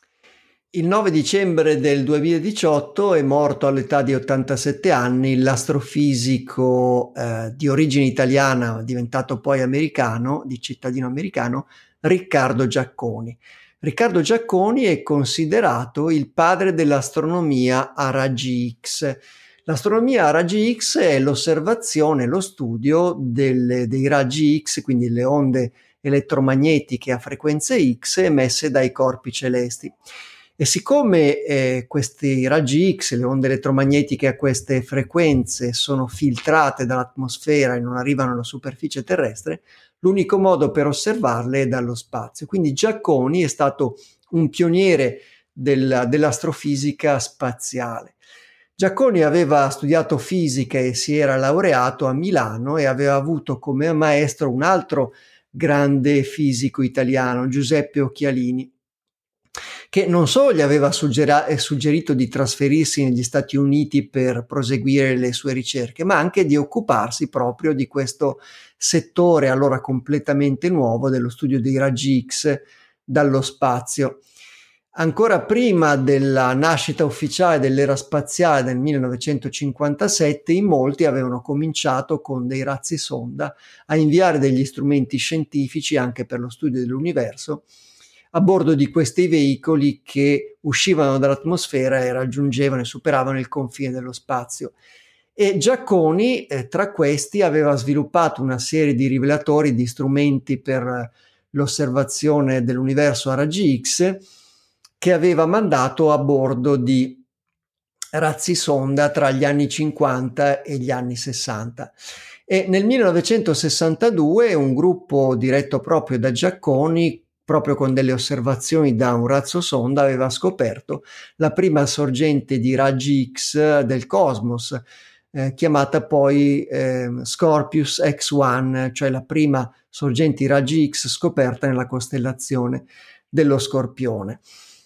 Il nove dicembre del duemiladiciotto è morto all'età di ottantasette anni l'astrofisico eh, di origine italiana, diventato poi americano, di cittadino americano, Riccardo Giacconi. Riccardo Giacconi è considerato il padre dell'astronomia a raggi X. L'astronomia a raggi X è l'osservazione, lo studio delle, dei raggi X, quindi le onde elettromagnetiche a frequenze X emesse dai corpi celesti. E siccome eh, questi raggi X, le onde elettromagnetiche a queste frequenze, sono filtrate dall'atmosfera e non arrivano alla superficie terrestre, l'unico modo per osservarle è dallo spazio. Quindi Giacconi è stato un pioniere del, dell'astrofisica spaziale. Giacconi aveva studiato fisica e si era laureato a Milano e aveva avuto come maestro un altro grande fisico italiano, Giuseppe Occhialini, che non solo gli aveva suggera- suggerito di trasferirsi negli Stati Uniti per proseguire le sue ricerche, ma anche di occuparsi proprio di questo settore allora completamente nuovo dello studio dei raggi X dallo spazio. Ancora prima della nascita ufficiale dell'era spaziale del millenovecentocinquantasette, in molti avevano cominciato con dei razzi sonda a inviare degli strumenti scientifici anche per lo studio dell'universo a bordo di questi veicoli che uscivano dall'atmosfera e raggiungevano e superavano il confine dello spazio. E Giacconi, eh, tra questi, aveva sviluppato una serie di rivelatori, di strumenti per l'osservazione dell'universo a raggi X, che aveva mandato a bordo di razzi sonda tra gli anni cinquanta e gli anni sessanta. E nel millenovecentosessantadue un gruppo diretto proprio da Giacconi, proprio con delle osservazioni da un razzo sonda, aveva scoperto la prima sorgente di raggi X del cosmos, eh, chiamata poi eh, Scorpius X uno, cioè la prima sorgente di raggi X scoperta nella costellazione dello Scorpione.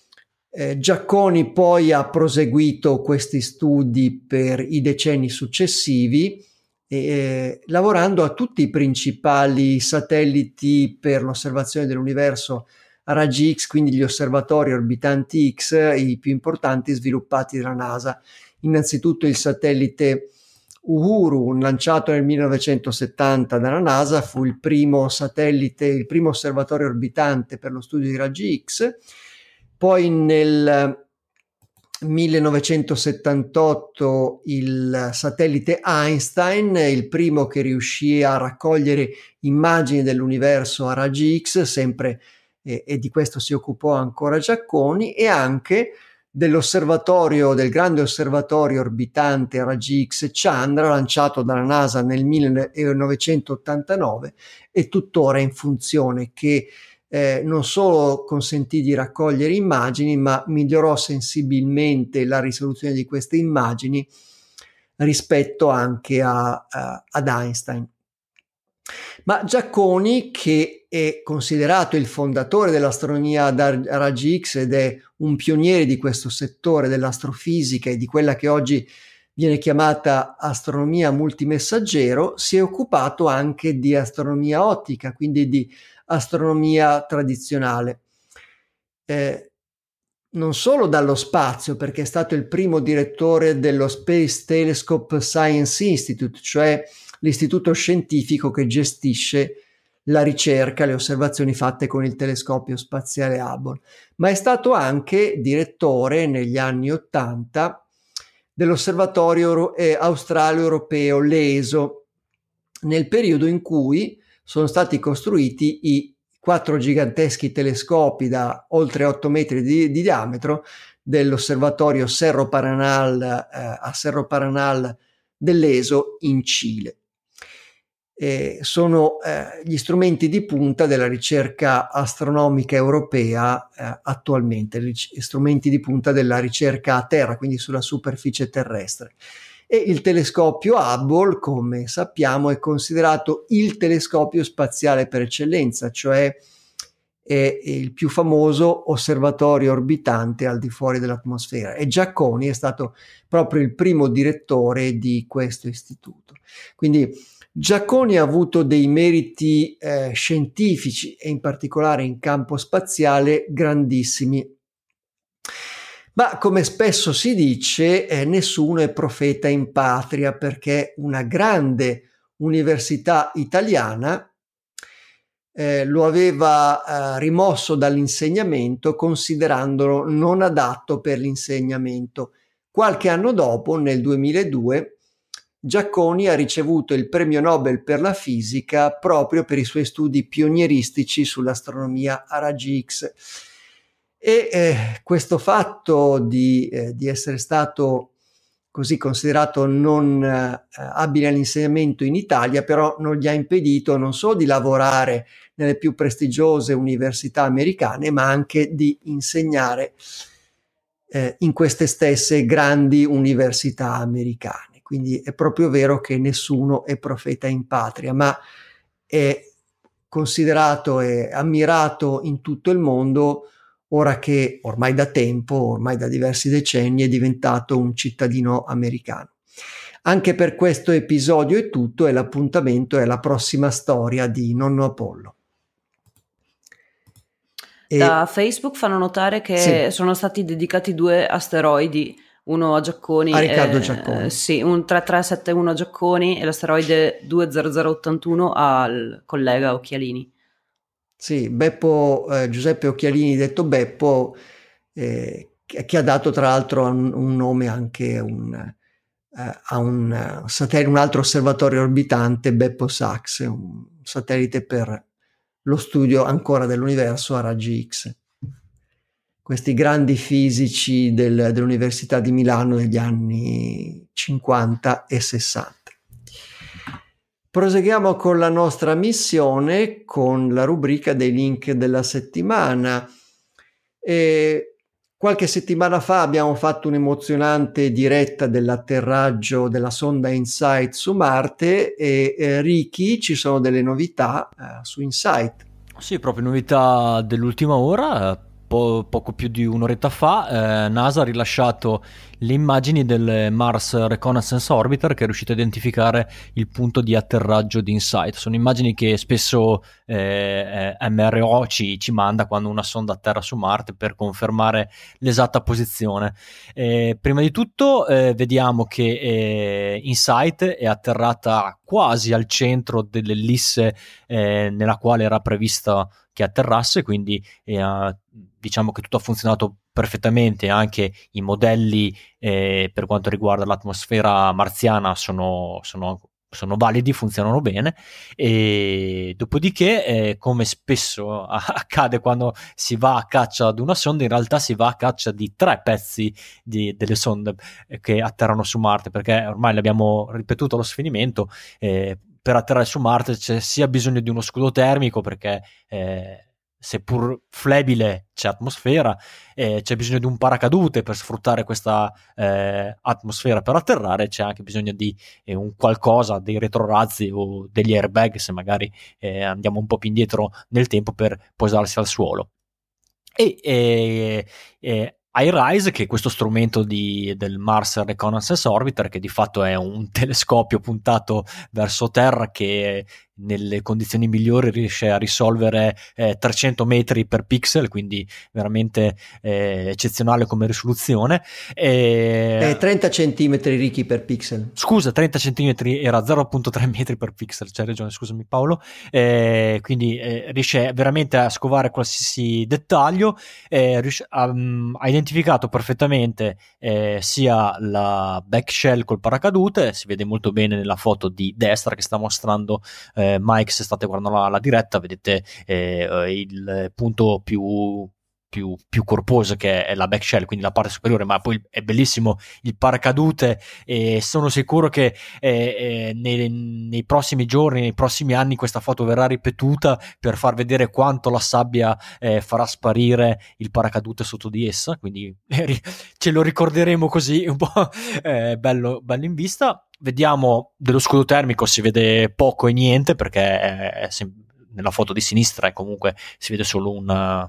Eh, Giacconi poi ha proseguito questi studi per i decenni successivi, Eh, lavorando a tutti i principali satelliti per l'osservazione dell'universo a raggi X, quindi gli osservatori orbitanti X, i più importanti sviluppati dalla NASA. Innanzitutto il satellite Uhuru, lanciato nel millenovecentosettanta dalla NASA, fu il primo satellite, il primo osservatorio orbitante per lo studio di raggi X. Poi nel millenovecentosettantotto il satellite Einstein, il primo che riuscì a raccogliere immagini dell'universo a raggi X, sempre e, e di questo si occupò ancora Giacconi, e anche dell'osservatorio, del grande osservatorio orbitante a raggi X Chandra, lanciato dalla NASA nel millenovecentottantanove e tuttora in funzione, che Eh, non solo consentì di raccogliere immagini, ma migliorò sensibilmente la risoluzione di queste immagini rispetto anche a, a, ad Einstein. Ma Giacconi, che è considerato il fondatore dell'astronomia a raggi X ed è un pioniere di questo settore dell'astrofisica e di quella che oggi viene chiamata astronomia multimessaggero, si è occupato anche di astronomia ottica, quindi di astronomia tradizionale, eh, non solo dallo spazio, perché è stato il primo direttore dello Space Telescope Science Institute, cioè l'istituto scientifico che gestisce la ricerca, le osservazioni fatte con il telescopio spaziale Hubble, ma è stato anche direttore negli anni ottanta dell'osservatorio australe europeo l'E S O, nel periodo in cui sono stati costruiti i quattro giganteschi telescopi da oltre otto metri di, di diametro dell'osservatorio Cerro Paranal eh, a Cerro Paranal dell'E S O in Cile. Eh, sono eh, gli strumenti di punta della ricerca astronomica europea eh, attualmente, gli strumenti di punta della ricerca a terra, quindi sulla superficie terrestre. E il telescopio Hubble, come sappiamo, è considerato il telescopio spaziale per eccellenza, cioè è il più famoso osservatorio orbitante al di fuori dell'atmosfera, e Giacconi è stato proprio il primo direttore di questo istituto. Quindi Giacconi ha avuto dei meriti eh, scientifici e in particolare in campo spaziale grandissimi. Ma come spesso si dice, eh, nessuno è profeta in patria, perché una grande università italiana eh, lo aveva eh, rimosso dall'insegnamento, considerandolo non adatto per l'insegnamento. Qualche anno dopo, nel duemiladue, Giacconi ha ricevuto il premio Nobel per la fisica proprio per i suoi studi pionieristici sull'astronomia a raggi X. E eh, questo fatto di, eh, di essere stato così considerato non eh, abile all'insegnamento in Italia, però non gli ha impedito non solo di lavorare nelle più prestigiose università americane, ma anche di insegnare eh, in queste stesse grandi università americane. Quindi è proprio vero che nessuno è profeta in patria, ma è considerato e ammirato in tutto il mondo, ora che ormai da tempo, ormai da diversi decenni, è diventato un cittadino americano. Anche per questo episodio è tutto, e l'appuntamento è la prossima storia di Nonno Apollo. E... Da Facebook fanno notare che sì, sono stati dedicati due asteroidi, uno a Giacconi, a Riccardo e, Giacconi. Eh, sì, un tre tre sette uno a Giacconi e l'asteroide due zero zero ottantuno al collega Occhialini. Sì, Beppo, eh, Giuseppe Occhialini, detto Beppo, eh, che ha dato tra l'altro un, un nome anche un, eh, a un, satellite, un altro osservatorio orbitante, Beppo Sachs, un satellite per lo studio ancora dell'universo a raggi X. Questi grandi fisici del, dell'Università di Milano degli anni cinquanta e sessanta. Proseguiamo con la nostra missione, con la rubrica dei link della settimana. E qualche settimana fa abbiamo fatto un'emozionante diretta dell'atterraggio della sonda InSight su Marte, e eh, Ricky, ci sono delle novità eh, su InSight. Sì, proprio novità dell'ultima ora. Po- poco più di un'oretta fa eh, NASA ha rilasciato le immagini del Mars Reconnaissance Orbiter, che è riuscito a identificare il punto di atterraggio di InSight. Sono immagini che spesso eh, eh, M R O ci, ci manda quando una sonda atterra su Marte per confermare l'esatta posizione. Eh, prima di tutto eh, vediamo che eh, InSight è atterrata quasi al centro dell'ellisse eh, nella quale era prevista che atterrasse, quindi eh, diciamo che tutto ha funzionato perfettamente, anche i modelli eh, per quanto riguarda l'atmosfera marziana sono, sono sono validi, funzionano bene, e dopodiché eh, come spesso accade quando si va a caccia ad una sonda, in realtà si va a caccia di tre pezzi di, delle sonde eh, che atterrano su Marte, perché ormai l'abbiamo ripetuto allo sfinimento, eh, per atterrare su Marte c'è sia bisogno di uno scudo termico, perché eh, seppur flebile c'è atmosfera, eh, c'è bisogno di un paracadute per sfruttare questa eh, atmosfera per atterrare, c'è anche bisogno di eh, un qualcosa, dei retrorazzi o degli airbag, se magari eh, andiamo un po' più indietro nel tempo, per posarsi al suolo. E eh, eh, iRISE, che è questo strumento di, del Mars Reconnaissance Orbiter, che di fatto è un telescopio puntato verso Terra, che nelle condizioni migliori riesce a risolvere eh, trecento metri per pixel, quindi veramente eh, eccezionale come risoluzione. E... È trenta centimetri, Ricky, per pixel. Scusa, trenta centimetri era zero virgola tre metri per pixel, c'hai ragione, scusami Paolo. Eh, quindi eh, riesce veramente a scovare qualsiasi dettaglio, eh, riesce a, um, ha identificato perfettamente eh, sia la back shell col paracadute, si vede molto bene nella foto di destra che sta mostrando eh, Mike, se state guardando la, la diretta vedete eh, il punto più Più, più corposo, che è la back shell, quindi la parte superiore, ma poi è bellissimo il paracadute, e sono sicuro che eh, eh, nei, nei prossimi giorni, nei prossimi anni questa foto verrà ripetuta per far vedere quanto la sabbia eh, farà sparire il paracadute sotto di essa, quindi eh, ce lo ricorderemo così un po' eh, bello, bello in vista. Vediamo dello scudo termico, si vede poco e niente, perché è, è sem- nella foto di sinistra e comunque si vede solo una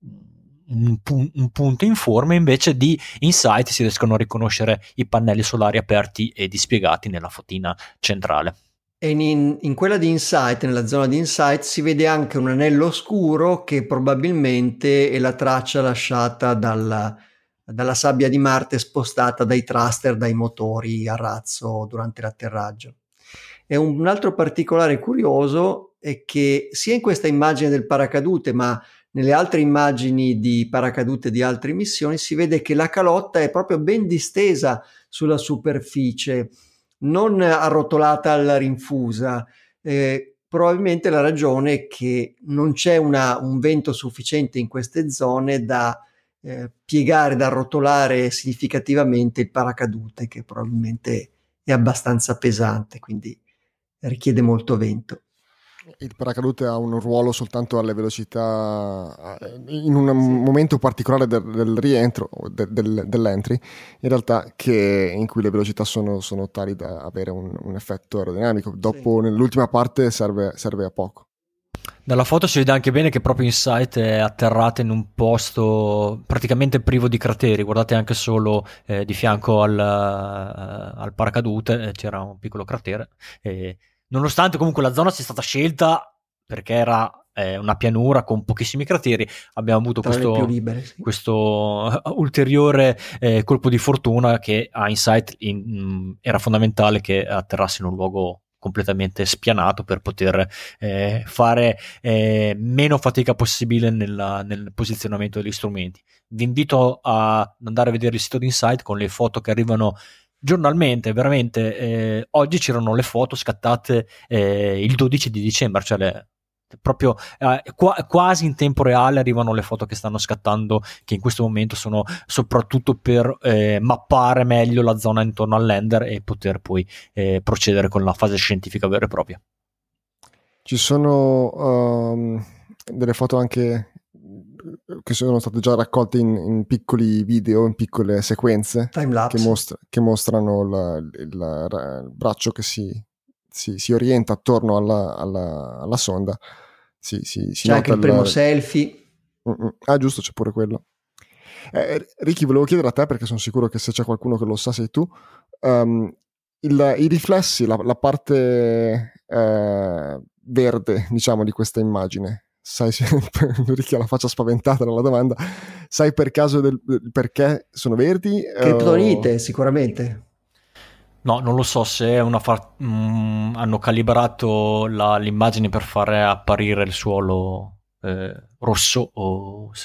Un, pu- un punto informe. Invece di InSight si riescono a riconoscere i pannelli solari aperti e dispiegati nella fotina centrale. E in, in quella di InSight, nella zona di InSight, si vede anche un anello scuro che probabilmente è la traccia lasciata dalla, dalla sabbia di Marte spostata dai thruster, dai motori a razzo durante l'atterraggio. E un, un altro particolare curioso è che sia in questa immagine del paracadute, ma nelle altre immagini di paracadute di altre missioni, si vede che la calotta è proprio ben distesa sulla superficie, non arrotolata alla rinfusa. Eh, probabilmente la ragione è che non c'è una, un vento sufficiente in queste zone da eh, piegare, da arrotolare significativamente il paracadute, che probabilmente è abbastanza pesante, quindi richiede molto vento. Il paracadute ha un ruolo soltanto alle velocità, in un sì. momento particolare del, del rientro, del, del, dell'entry, in realtà, che in cui le velocità sono, sono tali da avere un, un effetto aerodinamico. Dopo, sì. nell'ultima parte, serve, serve a poco. Dalla foto si vede anche bene che proprio InSight è atterrata in un posto praticamente privo di crateri. Guardate anche solo eh, di fianco al, uh, al paracadute c'era un piccolo cratere, e nonostante comunque la zona sia stata scelta perché era eh, una pianura con pochissimi crateri, abbiamo avuto Tra questo, le più libere, sì. questo ulteriore eh, colpo di fortuna, che a InSight in, mh, era fondamentale che atterrasse in un luogo completamente spianato per poter eh, fare eh, meno fatica possibile nella, nel posizionamento degli strumenti. Vi invito a andare a vedere il sito di InSight con le foto che arrivano giornalmente, veramente. Eh, oggi c'erano le foto scattate eh, il dodici di dicembre, cioè le, proprio eh, qua, quasi in tempo reale arrivano le foto che stanno scattando, che in questo momento sono soprattutto per eh, mappare meglio la zona intorno al lander e poter poi eh, procedere con la fase scientifica vera e propria. Ci sono um, delle foto anche che sono state già raccolte in, in piccoli video, in piccole sequenze che, mostra, che mostrano la, il, il braccio che si, si, si orienta attorno alla, alla, alla sonda. Si, si, si c'è anche il primo il... selfie. Mm-mm. Ah, giusto, c'è pure quello. Eh, Ricky, volevo chiedere a te, perché sono sicuro che se c'è qualcuno che lo sa sei tu, um, il, i riflessi, la, la parte eh, verde, diciamo, di questa immagine. Sai, Ricky ha la faccia spaventata dalla domanda, sai per caso del, perché sono verdi? Kryptonite, o... sicuramente. No, non lo so se è una far... mm, hanno calibrato la, l'immagine per fare apparire il suolo eh, rosso, o se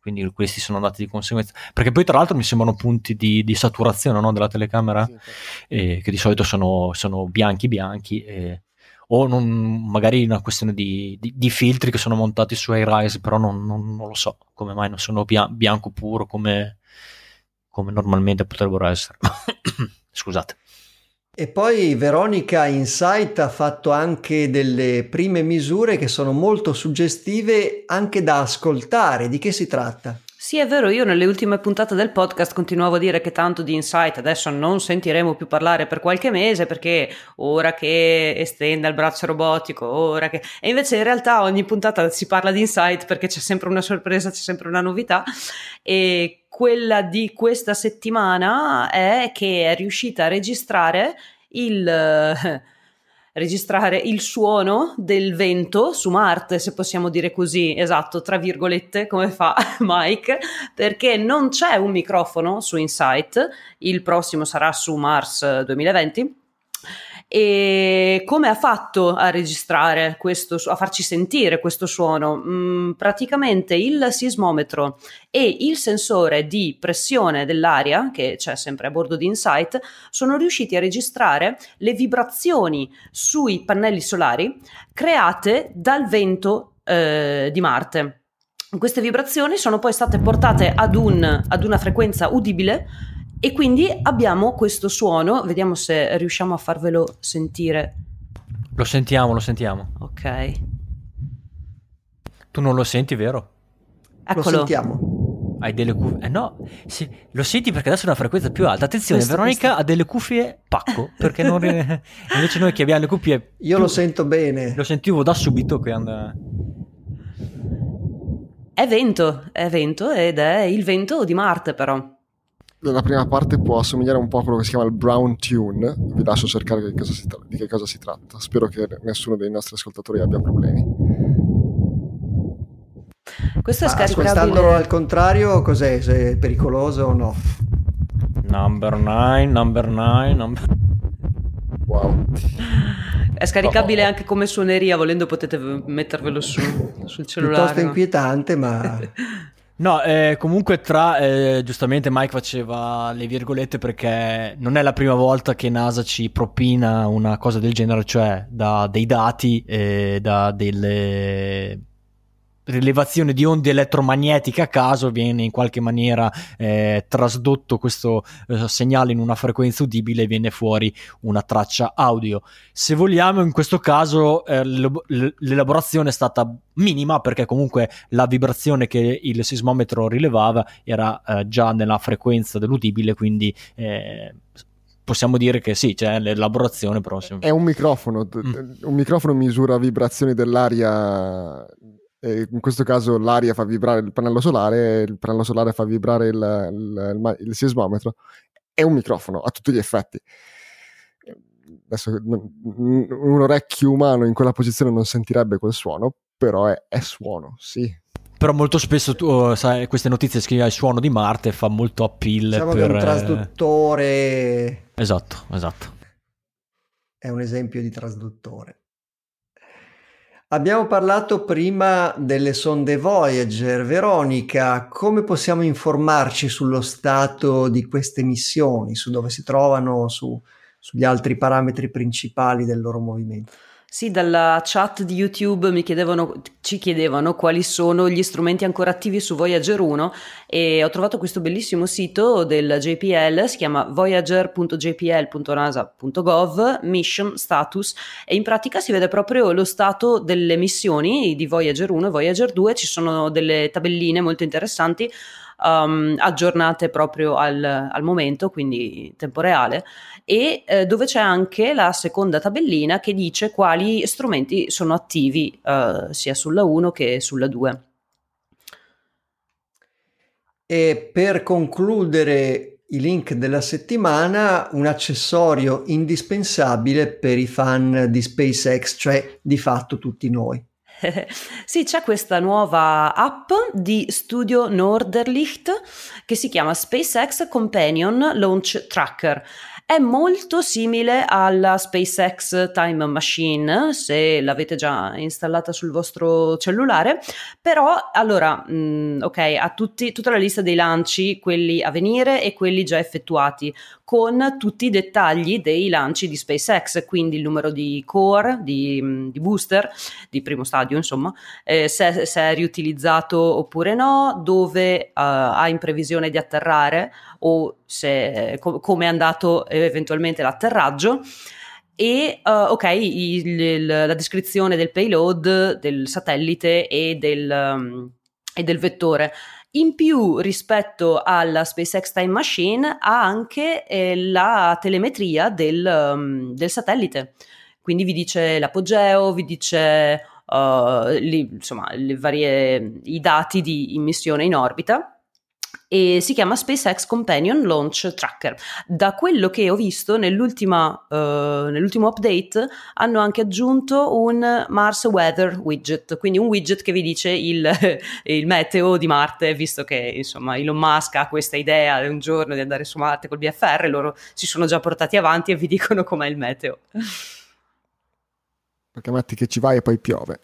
quindi questi sono andati di conseguenza, perché poi tra l'altro mi sembrano punti di, di saturazione, no, della telecamera, sì, eh, che di solito sono, sono bianchi bianchi, eh, o non, magari una questione di, di, di filtri che sono montati su iRise, però non, non, non lo so come mai non sono bian- bianco puro come, come normalmente potrebbero essere. Scusate. E poi Veronica Insight ha fatto anche delle prime misure che sono molto suggestive anche da ascoltare. Di che si tratta? Sì, è vero, io nelle ultime puntate del podcast continuavo a dire che tanto di Insight adesso non sentiremo più parlare per qualche mese, perché ora che estende il braccio robotico, ora che... E invece in realtà ogni puntata si parla di Insight perché c'è sempre una sorpresa, c'è sempre una novità, e quella di questa settimana è che è riuscita a registrare il... Eh, registrare il suono del vento su Marte, se possiamo dire così, esatto, tra virgolette, come fa Mike, perché non c'è un microfono su Insight, il prossimo sarà su Mars duemilaventi. E come ha fatto a registrare questo, a farci sentire questo suono? Mm, praticamente il sismometro e il sensore di pressione dell'aria, che c'è sempre a bordo di Insight, sono riusciti a registrare le vibrazioni sui pannelli solari create dal vento eh, di Marte. Queste vibrazioni sono poi state portate ad, un, ad una frequenza udibile, e quindi abbiamo questo suono. Vediamo se riusciamo a farvelo sentire. Lo sentiamo, lo sentiamo. Ok. Tu non lo senti, vero? Eccolo. Lo sentiamo. Hai delle cuffie? Eh no, sì, lo senti perché adesso è una frequenza più alta. Attenzione, questo, Veronica questo. ha delle cuffie pacco, perché non... invece noi che abbiamo le cuffie... Io più... lo sento bene. Lo sentivo da subito che and... È vento, è vento ed è il vento di Marte però. La prima parte può assomigliare un po' a quello che si chiama il Brown Tune. Vi lascio cercare che cosa si tra- di che cosa si tratta. Spero che nessuno dei nostri ascoltatori abbia problemi. Questo è scaricabile. Ascoltandolo al contrario, cos'è? Se è pericoloso o no? Number nine, number nine, number... Wow. È scaricabile oh. anche come suoneria, volendo potete mettervelo su, sul cellulare. Piuttosto inquietante, ma... No, eh, comunque tra, eh, giustamente Mike faceva le virgolette perché non è la prima volta che NASA ci propina una cosa del genere, cioè da dei dati, eh, da delle rilevazioni di onde elettromagnetiche a caso viene in qualche maniera eh, trasdotto questo eh, segnale in una frequenza udibile e viene fuori una traccia audio. Se vogliamo, in questo caso eh, l'elaborazione è stata minima, perché comunque la vibrazione che il sismometro rilevava era eh, già nella frequenza dell'udibile, quindi eh, possiamo dire che sì, c'è l'elaborazione, però è un microfono mm. un microfono misura vibrazioni dell'aria. E in questo caso l'aria fa vibrare il pannello solare, il pannello solare fa vibrare il, il, il, il sismometro. È un microfono a tutti gli effetti. Adesso un orecchio umano in quella posizione non sentirebbe quel suono, però è, è suono, sì. Però molto spesso tu sai, queste notizie scrivi al suono di Marte, fa molto appeal. Diciamo per... che è un trasduttore. Esatto, esatto. È un esempio di trasduttore. Abbiamo parlato prima delle sonde Voyager. Veronica, come possiamo informarci sullo stato di queste missioni, su dove si trovano, su, sugli altri parametri principali del loro movimento? Sì, dalla chat di YouTube mi chiedevano, ci chiedevano quali sono gli strumenti ancora attivi su Voyager uno, e ho trovato questo bellissimo sito del J P L, si chiama voyager punto j p l punto nasa punto gov, Mission Status, e in pratica si vede proprio lo stato delle missioni di Voyager uno e Voyager due. Ci sono delle tabelline molto interessanti, Um, aggiornate proprio al, al momento, quindi tempo reale, e eh, dove c'è anche la seconda tabellina che dice quali strumenti sono attivi uh, sia sulla uno che sulla due. E per concludere i link della settimana, un accessorio indispensabile per i fan di SpaceX, cioè di fatto tutti noi. Sì, c'è questa nuova app di Studio Norderlicht che si chiama SpaceX Companion Launch Tracker. È molto simile alla SpaceX Time Machine, se l'avete già installata sul vostro cellulare, però allora, mh, ok, ha tutti, tutta la lista dei lanci, quelli a venire e quelli già effettuati, con tutti i dettagli dei lanci di SpaceX, quindi il numero di core, di, di booster, di primo stadio insomma, eh, se, se è riutilizzato oppure no, dove uh, ha in previsione di atterrare o se, co- come è andato eventualmente l'atterraggio. E uh, ok, il, il, la descrizione del payload, del satellite e del, um, e del vettore. In più, rispetto alla SpaceX Time Machine, ha anche eh, la telemetria del, um, del satellite. Quindi vi dice l'apogeo, vi dice uh, li, insomma, le varie, i dati di immissione in orbita. E si chiama SpaceX Companion Launch Tracker. Da quello che ho visto nell'ultima, uh, nell'ultimo update hanno anche aggiunto un Mars Weather widget, quindi un widget che vi dice il, il meteo di Marte, visto che insomma Elon Musk ha questa idea un giorno di andare su Marte col B F R, loro si sono già portati avanti e vi dicono com'è il meteo. Perché metti che ci vai e poi piove.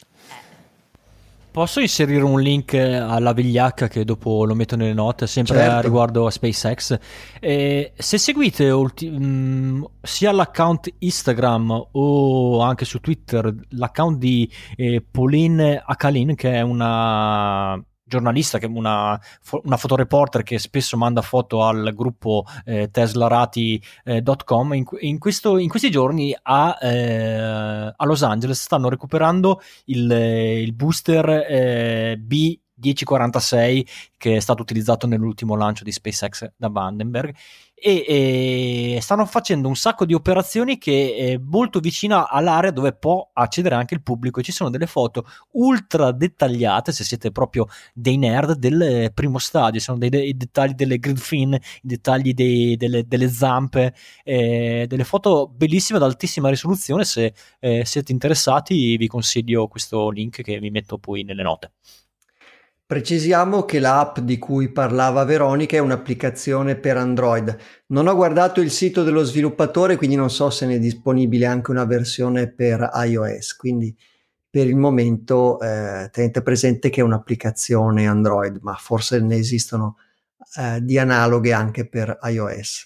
Posso inserire un link alla vigliacca che dopo lo metto nelle note, sempre certo. a riguardo a SpaceX. Eh, se seguite ulti- mh, sia l'account Instagram o anche su Twitter l'account di eh, Pauline Akalin, che è una giornalista, che è una, una fotoreporter che spesso manda foto al gruppo eh, teslarati punto com, in, in, questo, in questi giorni a, eh, a Los Angeles stanno recuperando il, il booster eh, B dieci quarantasei che è stato utilizzato nell'ultimo lancio di SpaceX da Vandenberg, e, e stanno facendo un sacco di operazioni che è molto vicina all'area dove può accedere anche il pubblico, e ci sono delle foto ultra dettagliate, se siete proprio dei nerd, del primo stadio. Sono dei, dei dettagli delle grid fin, i dettagli dei, delle, delle zampe, eh, delle foto bellissime ad altissima risoluzione. Se eh, siete interessati vi consiglio questo link che vi metto poi nelle note. Precisiamo che l'app di cui parlava Veronica è un'applicazione per Android. Non ho guardato il sito dello sviluppatore, quindi non so se ne è disponibile anche una versione per iOS, quindi per il momento eh, tenete presente che è un'applicazione Android, ma forse ne esistono eh, di analoghe anche per iOS.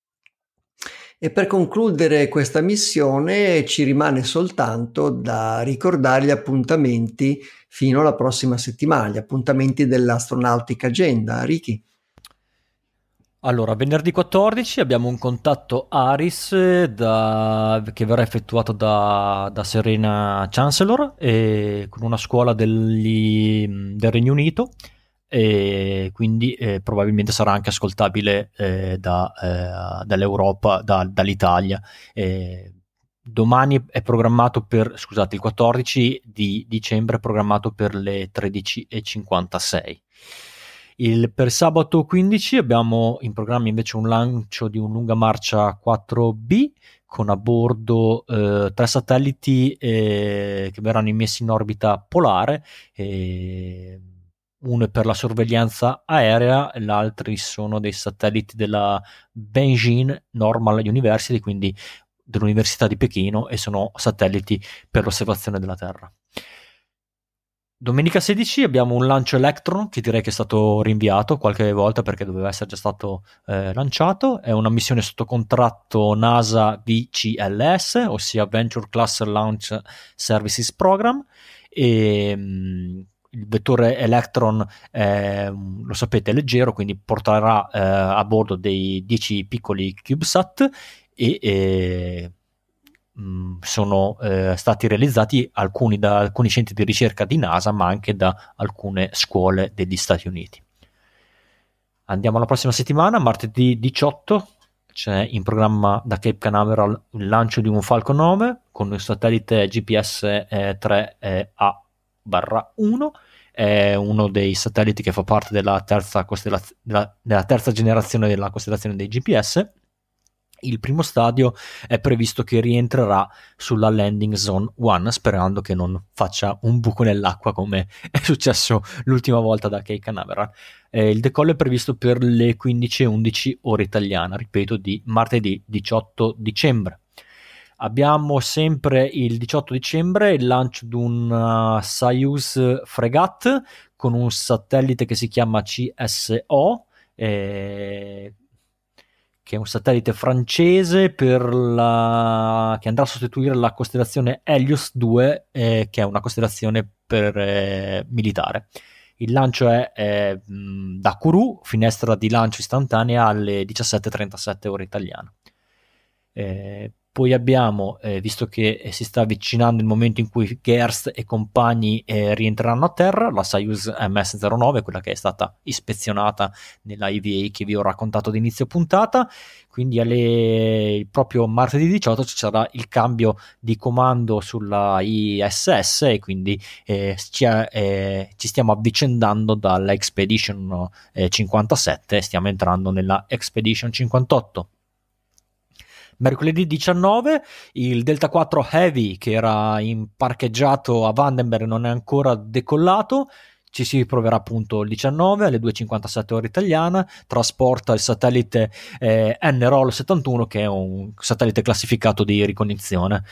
E per concludere questa missione ci rimane soltanto da ricordare gli appuntamenti fino alla prossima settimana, gli appuntamenti dell'Astronautica Agenda. Ricky? Allora, venerdì quattordici abbiamo un contatto ARIS da, che verrà effettuato da, da Serena Chancellor, e, con una scuola degli, del Regno Unito, e quindi eh, probabilmente sarà anche ascoltabile eh, da, eh, dall'Europa, da, dall'Italia. Eh, domani è programmato per, scusate, il quattordici di dicembre è programmato per le tredici e cinquantasei. Il, per sabato quindici abbiamo in programma invece un lancio di un lunga marcia quattro B con a bordo eh, tre satelliti eh, che verranno immessi in orbita polare. Eh, uno è per la sorveglianza aerea, e gli altri sono dei satelliti della Beijing Normal University, quindi dell'Università di Pechino, e sono satelliti per l'osservazione della Terra. Domenica sedici abbiamo un lancio Electron, che direi che è stato rinviato qualche volta perché doveva essere già stato eh, lanciato. È una missione sotto contratto NASA V C L S, ossia Venture Cluster Launch Services Program, e mh, il vettore Electron eh, lo sapete è leggero, quindi porterà eh, a bordo dei dieci piccoli CubeSat, e eh, mh, sono eh, stati realizzati alcuni da alcuni centri di ricerca di NASA, ma anche da alcune scuole degli Stati Uniti. Andiamo alla prossima settimana, martedì diciotto c'è in programma da Cape Canaveral il lancio di un Falcon nove con il satellite G P S eh, tre A uno. È uno dei satelliti che fa parte della terza, costellaz- della, della terza generazione della costellazione dei G P S, il primo stadio è previsto che rientrerà sulla landing zone uno, sperando che non faccia un buco nell'acqua come è successo l'ultima volta da Cape Canaveral. Eh, il decollo è previsto per le quindici e undici ora italiana, ripeto, di martedì diciotto dicembre. Abbiamo sempre il diciotto dicembre il lancio di un uh, Soyuz Fregat con un satellite che si chiama C S O, eh, che è un satellite francese per la... che andrà a sostituire la costellazione Helios due, eh, che è una costellazione per, eh, militare. Il lancio è eh, da Kourou, finestra di lancio istantanea alle diciassette e trentasette ora italiana. Eh, poi abbiamo, eh, visto che eh, si sta avvicinando il momento in cui Gerst e compagni eh, rientreranno a terra, la Soyuz M S zero nove, quella che è stata ispezionata nella I V A che vi ho raccontato ad inizio puntata, quindi alle, proprio martedì diciotto ci sarà il cambio di comando sulla I S S e quindi eh, ci, eh, ci stiamo avvicendando dalla Expedition eh, cinquantasette e stiamo entrando nella Expedition cinquantotto. Mercoledì diciannove il Delta quattro Heavy, che era imparcheggiato a Vandenberg, non è ancora decollato. Ci si proverà appunto il diciannove alle due e cinquantasette ora italiana, trasporta il satellite eh, N R O L settantuno, che è un satellite classificato di ricognizione.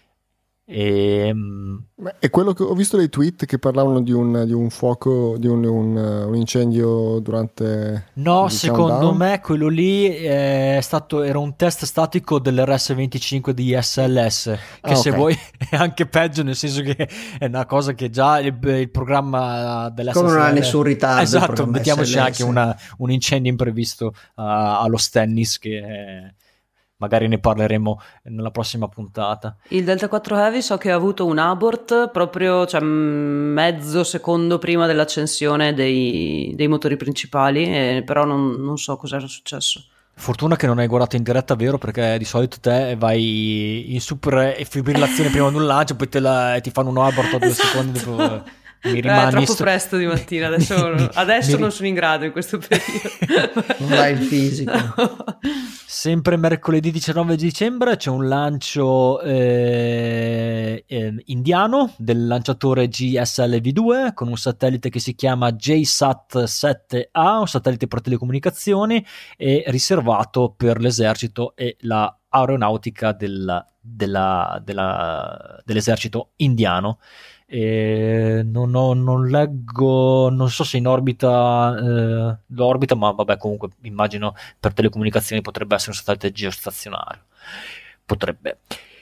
E, e quello che ho visto dei tweet che parlavano di un, di un fuoco, di un, un, un incendio durante no, il secondo countdown. me quello lì è stato, era un test statico dell'R S venticinque di S L S, che ah, se okay. vuoi è anche peggio, nel senso che è una cosa che già il, il programma dell'S S L S come non ha nessun ritardo, esatto, mettiamoci anche una, un incendio imprevisto uh, allo Stennis, che è... magari ne parleremo nella prossima puntata. Il Delta quattro Heavy so che ha avuto un abort proprio, cioè, mezzo secondo prima dell'accensione dei, dei motori principali, eh, però non, non so cos'era successo. Fortuna che non hai guardato in diretta, vero? Perché di solito te vai in super fibrillazione prima di un lancio, poi te la, ti fanno un abort a due esatto. secondi dopo... Mi rimani è troppo sto... presto di mattina, adesso, mi, adesso mi... non sono in grado in questo periodo. Non vai il fisico. Sempre mercoledì diciannove dicembre c'è un lancio eh, eh, indiano del lanciatore G S L V due con un satellite che si chiama J SAT sette A, un satellite per telecomunicazioni e riservato per l'esercito e la aeronautica del, della, della, dell'esercito indiano. E non, ho, non leggo, non so se in orbita eh, l'orbita, ma vabbè, comunque immagino per telecomunicazioni potrebbe essere un satellite geostazionario, potrebbe.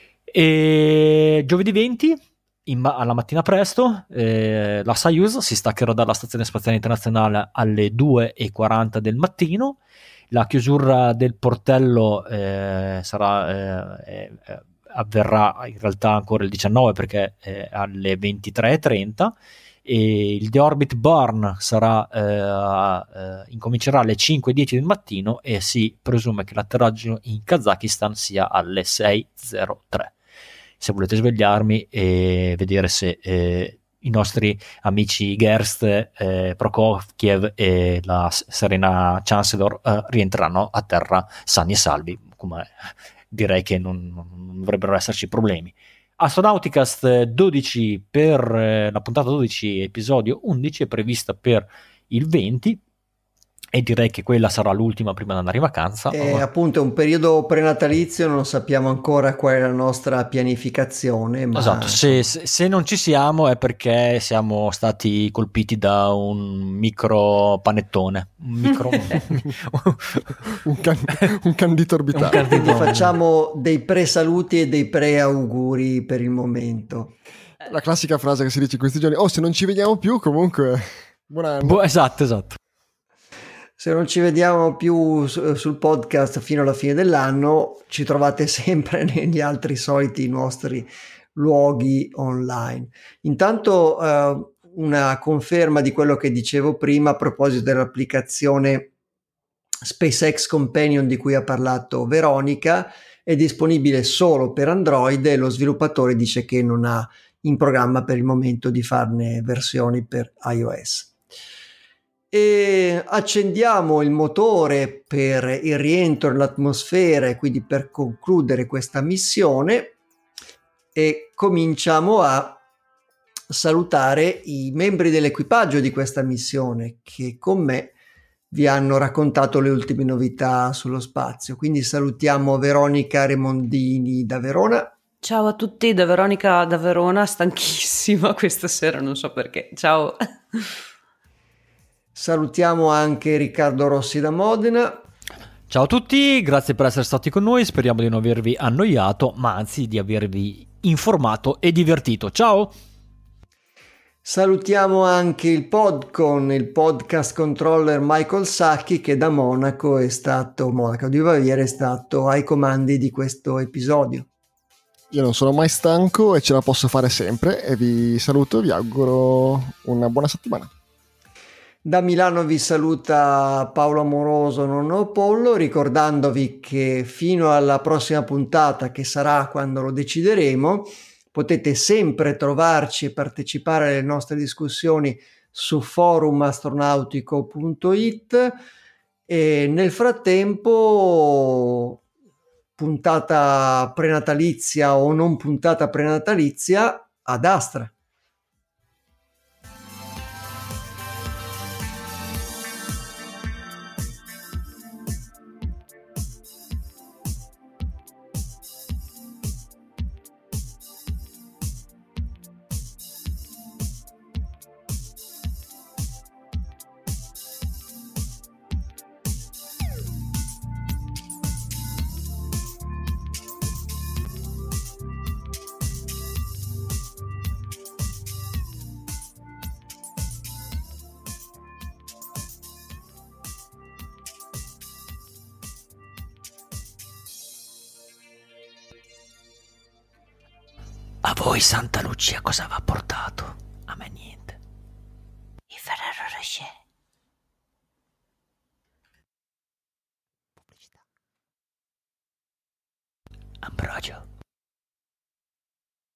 E giovedì venti in, alla mattina presto eh, la Soyuz si staccherà dalla stazione spaziale internazionale alle due e quaranta del mattino. La chiusura del portello eh, sarà eh, eh, avverrà in realtà ancora il diciannove, perché è alle ventitré e trenta, e il deorbit burn sarà eh, eh, incomincerà alle cinque e dieci del mattino e si presume che l'atterraggio in Kazakistan sia alle sei e zero tre. Se volete svegliarmi e vedere se eh, i nostri amici Gerst, eh, Prokofiev e la Serena Chancellor eh, rientreranno a terra sani e salvi, come direi che non, non dovrebbero esserci problemi. Astronauticast dodici per eh, la puntata dodici, episodio undici, è prevista per il venti e direi che quella sarà l'ultima prima di andare in vacanza. E oh. appunto è un periodo prenatalizio, non sappiamo ancora qual è la nostra pianificazione, ma... esatto, se, se, se non ci siamo è perché siamo stati colpiti da un micro panettone, un micro un, can- un candito orbitale. Un Quindi facciamo dei pre-saluti e dei pre-auguri per il momento. La classica frase che si dice in questi giorni: oh, se non ci vediamo più comunque buon anno. Bo- esatto, esatto. Se non ci vediamo più sul podcast fino alla fine dell'anno, ci trovate sempre negli altri soliti nostri luoghi online. Intanto eh, una conferma di quello che dicevo prima a proposito dell'applicazione SpaceX Companion di cui ha parlato Veronica, è disponibile solo per Android e lo sviluppatore dice che non ha in programma per il momento di farne versioni per iOS. e accendiamo il motore per il rientro nell'atmosfera e quindi per concludere questa missione, e cominciamo a salutare i membri dell'equipaggio di questa missione che con me vi hanno raccontato le ultime novità sullo spazio. Quindi salutiamo Veronica Remondini da Verona. Ciao a tutti, da Veronica da Verona, stanchissima questa sera, non so perché. Ciao. Salutiamo anche Riccardo Rossi da Modena. Ciao a tutti, grazie per essere stati con noi, speriamo di non avervi annoiato, ma anzi di avervi informato e divertito. Ciao! Salutiamo anche il Podcon, il podcast controller Michael Sacchi, che da Monaco è stato, Monaco di Baviera, è stato ai comandi di questo episodio. Io non sono mai stanco e ce la posso fare sempre, e vi saluto e vi auguro una buona settimana. Da Milano vi saluta Paolo Amoroso, nonno Pollo, ricordandovi che fino alla prossima puntata, che sarà quando lo decideremo, potete sempre trovarci e partecipare alle nostre discussioni su forum astronautico punto it, e nel frattempo, puntata prenatalizia o non puntata prenatalizia, ad Astra. A voi Santa Lucia cosa va portato? A me niente. I Ferrero Rocher. Ambrogio.